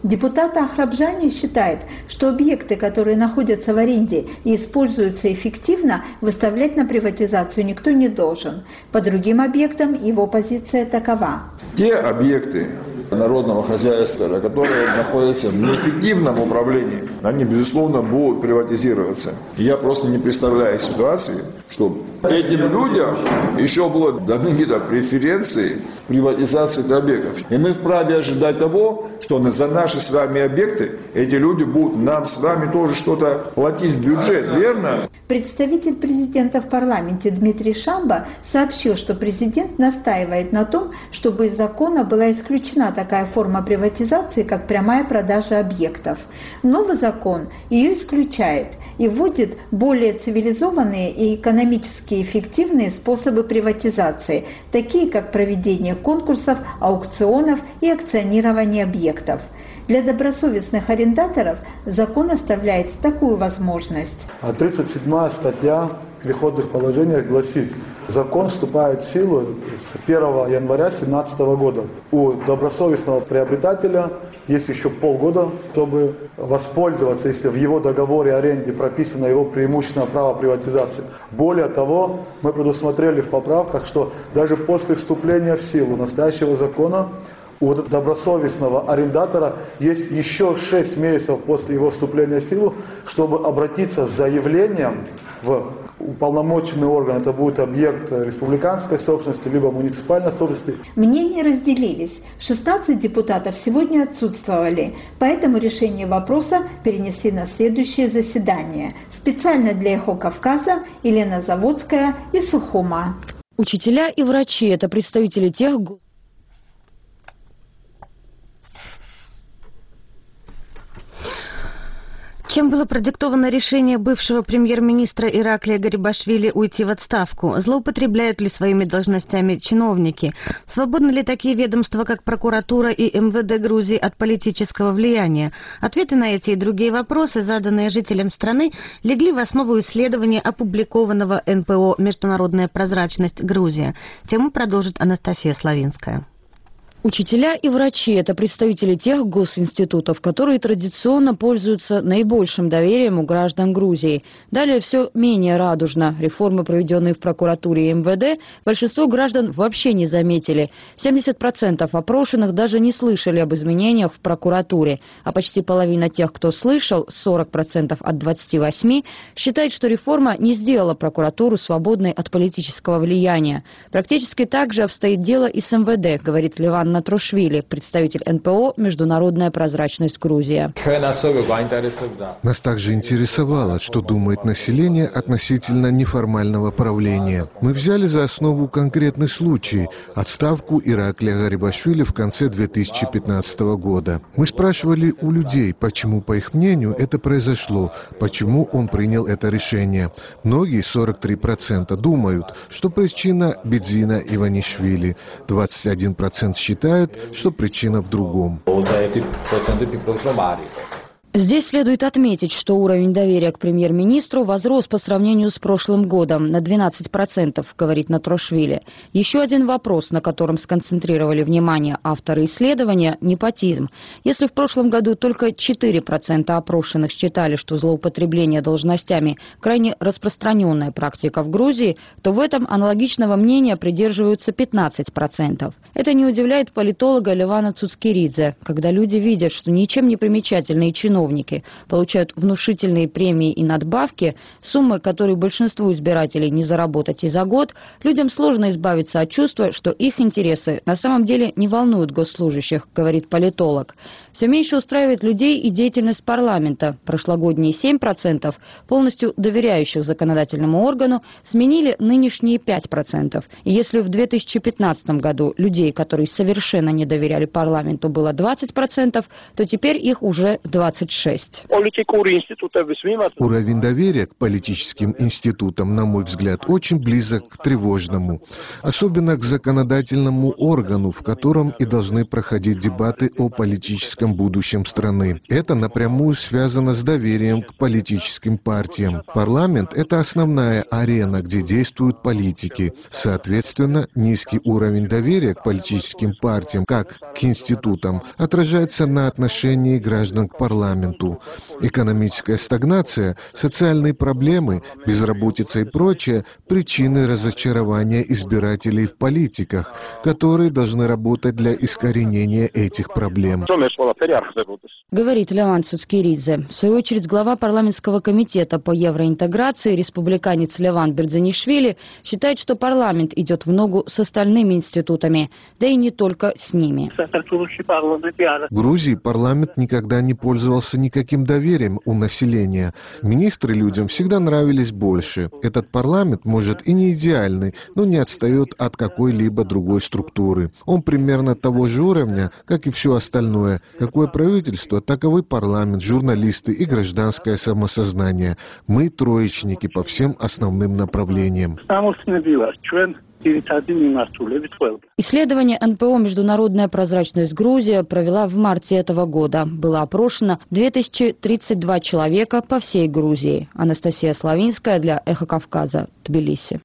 Депутат Ахрабжани считает, что объекты, которые находятся в аренде и используются эффективно, выставлять на приватизацию никто не должен. По другим объектам его позиция такова. Те объекты народного хозяйства, которые находятся в неэффективном управлении, они, безусловно, будут приватизироваться. Я просто не представляю ситуации, что этим людям еще будут даны какие-то преференции приватизации этих объектов. И мы вправе ожидать того, что за наши с вами объекты эти люди будут нам с вами тоже что-то платить в бюджет, верно? Представитель президента в парламенте Дмитрий Шамба сообщил, что президент настаивает на том, чтобы из закона была исключена такая форма приватизации, как прямая продажа объектов. Новый закон ее исключает и вводит более цивилизованные и экономически эффективные способы приватизации, такие как проведение конкурсов, аукционов и акционирование объектов. Для добросовестных арендаторов закон оставляет такую возможность. тридцать седьмая статья переходных положений гласит: закон вступает в силу с первого января две тысячи семнадцатого года. У добросовестного приобретателя есть еще полгода, чтобы воспользоваться, если в его договоре аренды прописано его преимущественное право приватизации. Более того, мы предусмотрели в поправках, что даже после вступления в силу настоящего закона у добросовестного арендатора есть еще шесть месяцев после его вступления в силу, чтобы обратиться с заявлением в уполномоченный орган. Это будет объект республиканской собственности, либо муниципальной собственности. Мнения разделились. шестнадцать депутатов сегодня отсутствовали, поэтому решение вопроса перенесли на следующее заседание. Специально для «Эхо Кавказа» Елена Заводская и Сухума. Учителя и врачи – это представители тех... Чем было продиктовано решение бывшего премьер-министра Ираклия Гарибашвили уйти в отставку? Злоупотребляют ли своими должностями чиновники? Свободны ли такие ведомства, как прокуратура и эм вэ дэ Грузии, от политического влияния? Ответы на эти и другие вопросы, заданные жителям страны, легли в основу исследования, опубликованного эн пэ о «Международная прозрачность Грузия». Тему продолжит Анастасия Славинская. Учителя и врачи – это представители тех госинститутов, которые традиционно пользуются наибольшим доверием у граждан Грузии. Далее все менее радужно. Реформы, проведенные в прокуратуре и эм вэ дэ, большинство граждан вообще не заметили. семьдесят процентов опрошенных даже не слышали об изменениях в прокуратуре. А почти половина тех, кто слышал, сорок процентов от двадцати восьми, считает, что реформа не сделала прокуратуру свободной от политического влияния. Практически так же обстоит дело и с эм вэ дэ, говорит Леван Натрушвили, представитель эн пэ о «Международная прозрачность Грузия». Нас также интересовало, что думает население относительно неформального правления. Мы взяли за основу конкретный случай – отставку Ираклия Гарибашвили в конце две тысячи пятнадцатого года. Мы спрашивали у людей, почему, по их мнению, это произошло, почему он принял это решение. Многие, сорок три процента, думают, что причина Бидзина Иванишвили. двадцать один процент считают, что причина в другом. Здесь следует отметить, что уровень доверия к премьер-министру возрос по сравнению с прошлым годом на двенадцать процентов, говорит Натрушвили. Еще один вопрос, на котором сконцентрировали внимание авторы исследования – непотизм. Если в прошлом году только четыре процента опрошенных считали, что злоупотребление должностями – крайне распространенная практика в Грузии, то в этом аналогичного мнения придерживаются пятнадцать процентов. Это не удивляет политолога Левана Цуцкиридзе, когда люди видят, что ничем не примечательные чиновники получают внушительные премии и надбавки, суммы, которые большинству избирателей не заработать и за год, людям сложно избавиться от чувства, что их интересы на самом деле не волнуют госслужащих, говорит политолог. Все меньше устраивает людей и деятельность парламента. Прошлогодние семь процентов, полностью доверяющих законодательному органу, сменили нынешние пять процентов. И если в две тысячи пятнадцатом году людей, которые совершенно не доверяли парламенту, было двадцать процентов, то теперь их уже двадцать семьдесят шесть. Уровень доверия к политическим институтам, на мой взгляд, очень близок к тревожному, особенно к законодательному органу, в котором и должны проходить дебаты о политическом будущем страны. Это напрямую связано с доверием к политическим партиям. Парламент – это основная арена, где действуют политики. Соответственно, низкий уровень доверия к политическим партиям, как к институтам, отражается на отношении граждан к парламенту. Экономическая стагнация, социальные проблемы, безработица и прочее – причины разочарования избирателей в политиках, которые должны работать для искоренения этих проблем. Говорит Леван Цуцкиридзе. В свою очередь, глава парламентского комитета по евроинтеграции, республиканец Леван Бердзанишвили, считает, что парламент идет в ногу с остальными институтами, да и не только с ними. В Грузии парламент никогда не пользовался никаким доверием у населения. Министры людям всегда нравились больше. Этот парламент, может, и не идеальный, но не отстает от какой-либо другой структуры. Он примерно того же уровня, как и все остальное. Какое правительство, таковы парламент, журналисты и гражданское самосознание. Мы троечники по всем основным направлениям. Исследование эн пэ о «Международная прозрачность Грузия» провела в марте этого года. Было опрошено две тысячи тридцать два человека по всей Грузии. Анастасия Славинская для «Эхо Кавказа», Тбилиси.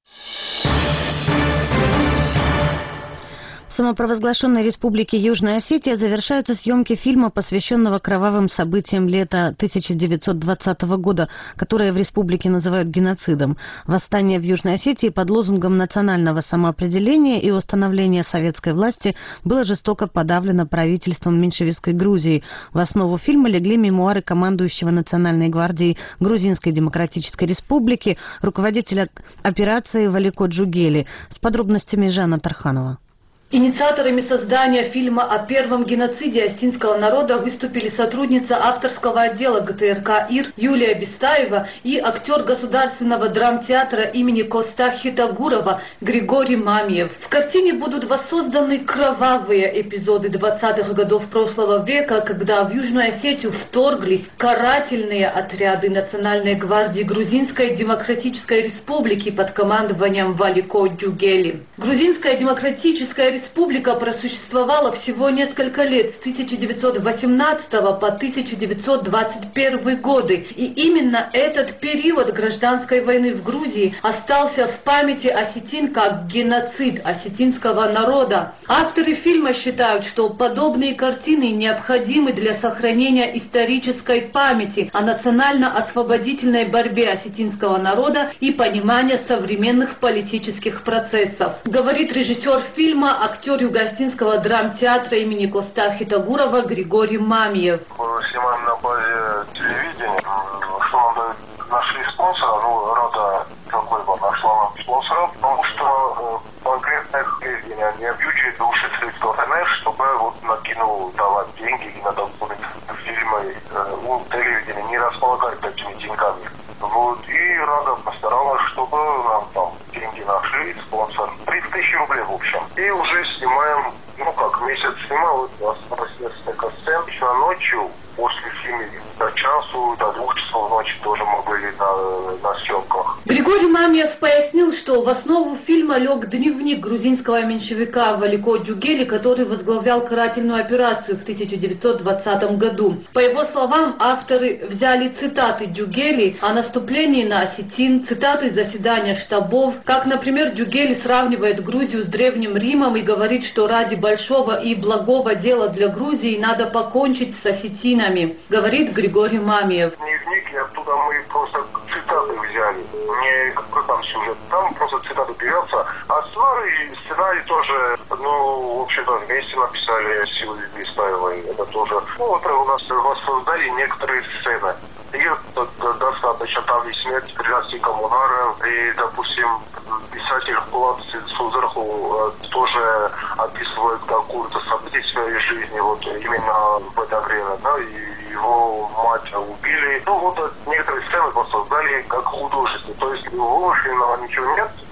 В самопровозглашенной республике Южная Осетия завершаются съемки фильма, посвященного кровавым событиям лета тысяча девятьсот двадцатого года, которые в республике называют геноцидом. Восстание в Южной Осетии под лозунгом национального самоопределения и установления советской власти было жестоко подавлено правительством меньшевистской Грузии. В основу фильма легли мемуары командующего Национальной гвардией Грузинской Демократической Республики, руководителя операции Валико Джугели. С подробностями Жанна Тарханова. Инициаторами создания фильма о первом геноциде осетинского народа выступили сотрудница авторского отдела гэ тэ эр ка ИР Юлия Бестаева и актер Государственного драмтеатра имени Коста Хитагурова Григорий Мамиев. В картине будут воссозданы кровавые эпизоды двадцатых годов прошлого века, когда в Южную Осетию вторглись карательные отряды Национальной гвардии Грузинской Демократической Республики под командованием Валико Джугели. Грузинская Демократическая Республика просуществовала всего несколько лет, с тысяча девятьсот восемнадцатого по тысяча девятьсот двадцать первый годы. И именно этот период гражданской войны в Грузии остался в памяти осетин как геноцид осетинского народа. Авторы фильма считают, что подобные картины необходимы для сохранения исторической памяти о национально-освободительной борьбе осетинского народа и понимания современных политических процессов. Говорит режиссер фильма, актер Юго-Осетинского драмтеатра имени Коста Хитагурова Григорий Мамиев. Снимаем на базе телевидения, что мы нашли спонсора, ну, рада такой вот нашла нам спонсора, потому что э, конкретных сведения не бюджет души средства эн эф, чтобы вот накинул, давать деньги и надо будет фильмы, э, ну, телевидение не располагает такими деньгами. Вот, и Рада постаралась, чтобы нам там деньги нашли, спонсор. тридцать тысяч рублей в общем. И уже снимаем, ну как, месяц снимал, осталось несколько сцен. Еще ночью, после семи до часу, до двух часов ночи тоже мы были на, на съемках. Григорий Мамиев пояснил, что в основу фильма лег дневник грузинского меньшевика Валико Джугели, который возглавлял карательную операцию в тысяча девятьсот двадцатом году. По его словам, авторы взяли цитаты Джугели о наступлении на осетин, цитаты из заседания штабов, как, например, Джугели сравнивает Грузию с Древним Римом и говорит, что ради большого и благого дела для Грузии надо покончить с осетинами, говорит Григорий Мамиев. Дневник, и оттуда мы просто цитаты взяли, не какой там сюжет, там просто цитаты берется, а сценарий, сценарий тоже, ну, в общем-то, вместе написали с Юлией Бестаевой, это тоже, ну, вот у нас воссоздали некоторые сцены. И достаточно там и смерть тринадцати коммунаров, и, допустим, писатель Булат Сузырху тоже описывает какую-то событие в своей жизни, вот именно в это время, да, и его мать убили. Ну, вот некоторые сцены воссоздали как художественные, то есть вымышленного ничего нет,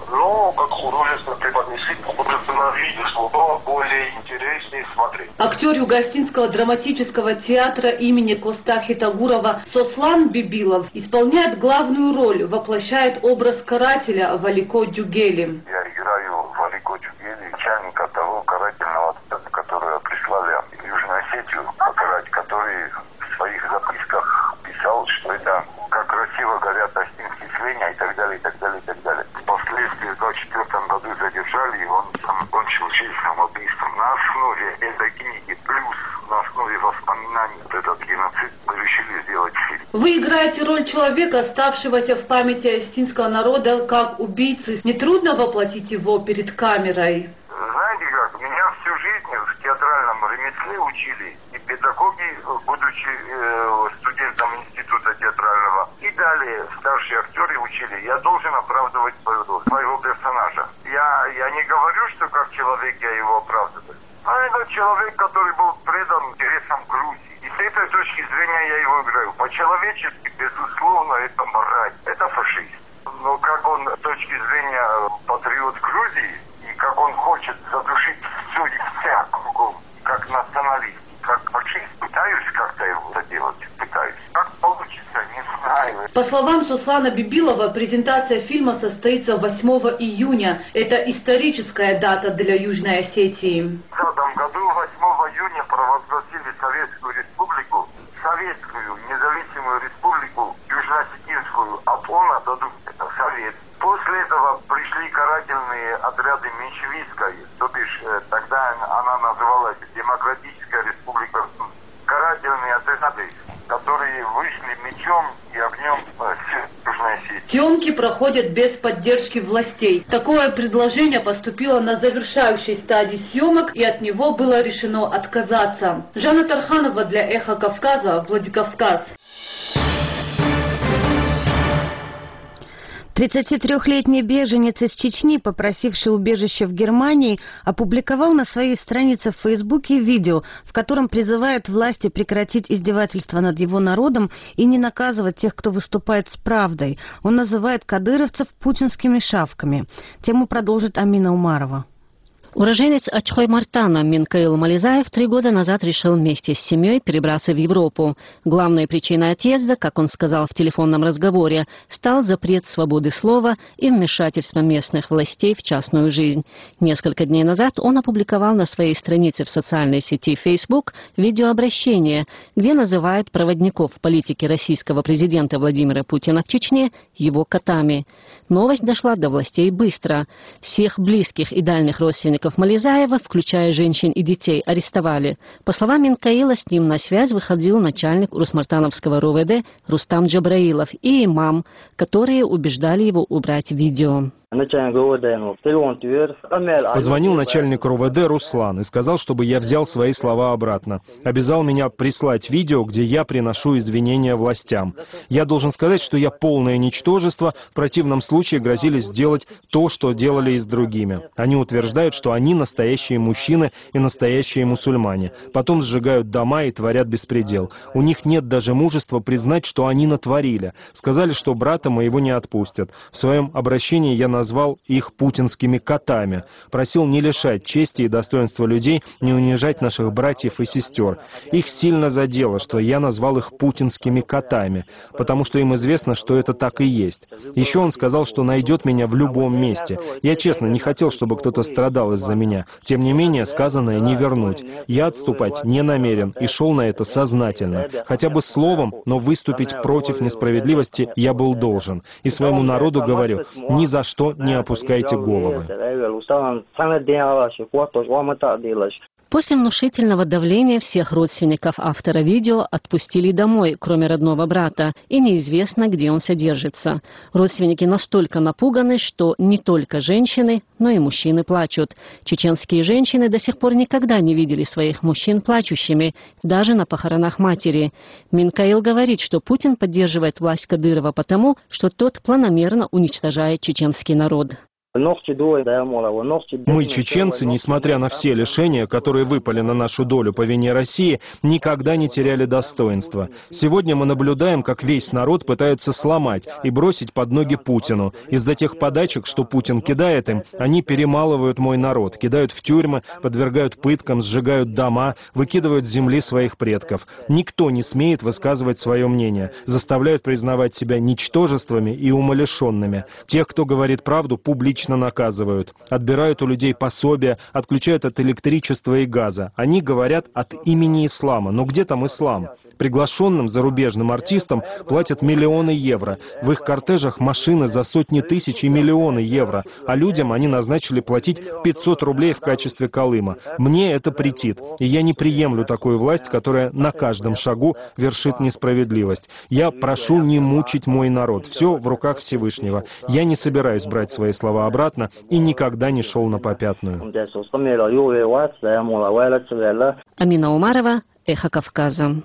но как художественно преподнесли, установили, что было более интереснее смотреть. Актер Юго-Осетинского драматического театра имени Коста Хитагурова Сослан Бибилов исполняет главную роль, воплощает образ карателя Валико Джугели. Я играю Валико Джугели, начальника того карательного отряда, который прислали в Южную Осетию покарать, который в своих записках писал, что это как красиво горят осетинские свиньи и так далее, и так далее, и так далее. Впоследствии в двадцать четвёртом году задержали, и он там кончил жизнь самоубийством. На основе этой книги, плюс на основе воспоминаний вот этот геноцид, мы решили сделать фильм. Вы играете роль человека, оставшегося в памяти осетинского народа как убийцы. Не трудно воплотить его перед камерой? Знаете как, меня всю жизнь в театральном ремесле учили, и педагоги, будучи э, студентом института театрального, и далее старшие актеры учили, я должен оправдывать своего, своего персонажа. Я, я не говорю, что как человек я его оправдываю, а это человек, который был предан интересам Грузии. И с этой точки зрения я его играю. По-человечески, безусловно, это мораль, это фашист. Но как он с точки зрения патриот Грузии, как он хочет задушить все и вся кругом, как националист, как фашист. Пытаюсь как-то его доделать, пытаюсь. Как получится, не знаю. По словам Сослана Бибилова, презентация фильма состоится восьмого июня. Это историческая дата для Южной Осетии. В этом году восьмого июня провозгласили Советскую Республику, Советскую независимую республику, Южно-Осетинскую, от ООНа дадут это Совет. После этого пришли карательные отряды меньшевистской, то бишь тогда она называлась Демократическая Республика, карательные отряды, которые вышли мечом и огнем с Южной Осетии. Съемки проходят без поддержки властей. Такое предложение поступило на завершающей стадии съемок, и от него было решено отказаться. Жанна Тарханова для «Эхо Кавказа», Владикавказ. тридцатитрёхлетний беженец из Чечни, попросивший убежище в Германии, опубликовал на своей странице в Фейсбуке видео, в котором призывает власти прекратить издевательства над его народом и не наказывать тех, кто выступает с правдой. Он называет кадыровцев путинскими шавками. Тему продолжит Амина Умарова. Уроженец Ачхой-Мартана Минкаил Мализаев три года назад решил вместе с семьей перебраться в Европу. Главной причиной отъезда, как он сказал в телефонном разговоре, стал запрет свободы слова и вмешательство местных властей в частную жизнь. Несколько дней назад он опубликовал на своей странице в социальной сети Facebook видеообращение, где называет проводников политики российского президента Владимира Путина в Чечне его котами. Новость дошла до властей быстро. Всех близких и дальних родственников Мализаева, включая женщин и детей, арестовали. По словам Минкаила, с ним на связь выходил начальник Урусмартановского РОВД Рустам Джабраилов и имам, которые убеждали его убрать видео. Позвонил начальник РОВД Руслан и сказал, чтобы я взял свои слова обратно. Обязал меня прислать видео, где я приношу извинения властям. Я должен сказать, что я полное ничтожество, в противном случае грозили сделать то, что делали и с другими. Они утверждают, что они настоящие мужчины и настоящие мусульмане. Потом сжигают дома и творят беспредел. У них нет даже мужества признать, что они натворили. Сказали, что брата моего не отпустят. В своем обращении я назвал их путинскими котами. Просил не лишать чести и достоинства людей, не унижать наших братьев и сестер. Их сильно задело, что я назвал их путинскими котами, потому что им известно, что это так и есть. Еще он сказал, что найдет меня в любом месте. Я честно не хотел, чтобы кто-то страдал из-за меня. Тем не менее, сказанное не вернуть. Я отступать не намерен и шел на это сознательно. Хотя бы словом, но выступить против несправедливости я был должен. И своему народу говорю, ни за что не опускайте головы. После внушительного давления всех родственников автора видео отпустили домой, кроме родного брата, и неизвестно, где он содержится. Родственники настолько напуганы, что не только женщины, но и мужчины плачут. Чеченские женщины до сих пор никогда не видели своих мужчин плачущими, даже на похоронах матери. Минкаил говорит, что Путин поддерживает власть Кадырова потому, что тот планомерно уничтожает чеченский народ. Мы, чеченцы, несмотря на все лишения, которые выпали на нашу долю по вине России, никогда не теряли достоинства. Сегодня мы наблюдаем, как весь народ пытаются сломать и бросить под ноги Путину. Из-за тех подачек, что Путин кидает им, они перемалывают мой народ, кидают в тюрьмы, подвергают пыткам, сжигают дома, выкидывают с земли своих предков. Никто не смеет высказывать свое мнение, заставляют признавать себя ничтожествами и умалишенными. Тех, кто говорит правду, публично наказывают. Отбирают у людей пособия, отключают от электричества и газа. Они говорят от имени ислама. Но где там ислам? Приглашенным зарубежным артистам платят миллионы евро. В их кортежах машины за сотни тысяч и миллионы евро. А людям они назначили платить пятьсот рублей в качестве колыма. Мне это претит. И я не приемлю такую власть, которая на каждом шагу вершит несправедливость. Я прошу не мучить мой народ. Все в руках Всевышнего. Я не собираюсь брать свои слова обратно и никогда не шел на попятную. Амина Умарова, Эхо Кавказа.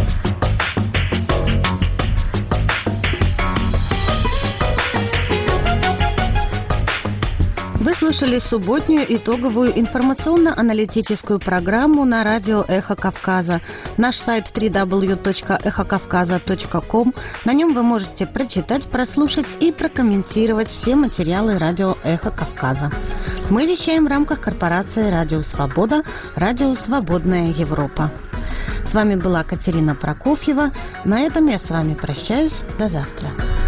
Вы слушали субботнюю итоговую информационно-аналитическую программу на радио «Эхо Кавказа». Наш сайт дабл ю дабл ю дабл ю точка эхо кавказа точка ком. На нем вы можете прочитать, прослушать и прокомментировать все материалы радио «Эхо Кавказа». Мы вещаем в рамках корпорации «Радио Свобода», «Радио Свободная Европа». С вами была Катерина Прокофьева. На этом я с вами прощаюсь. До завтра.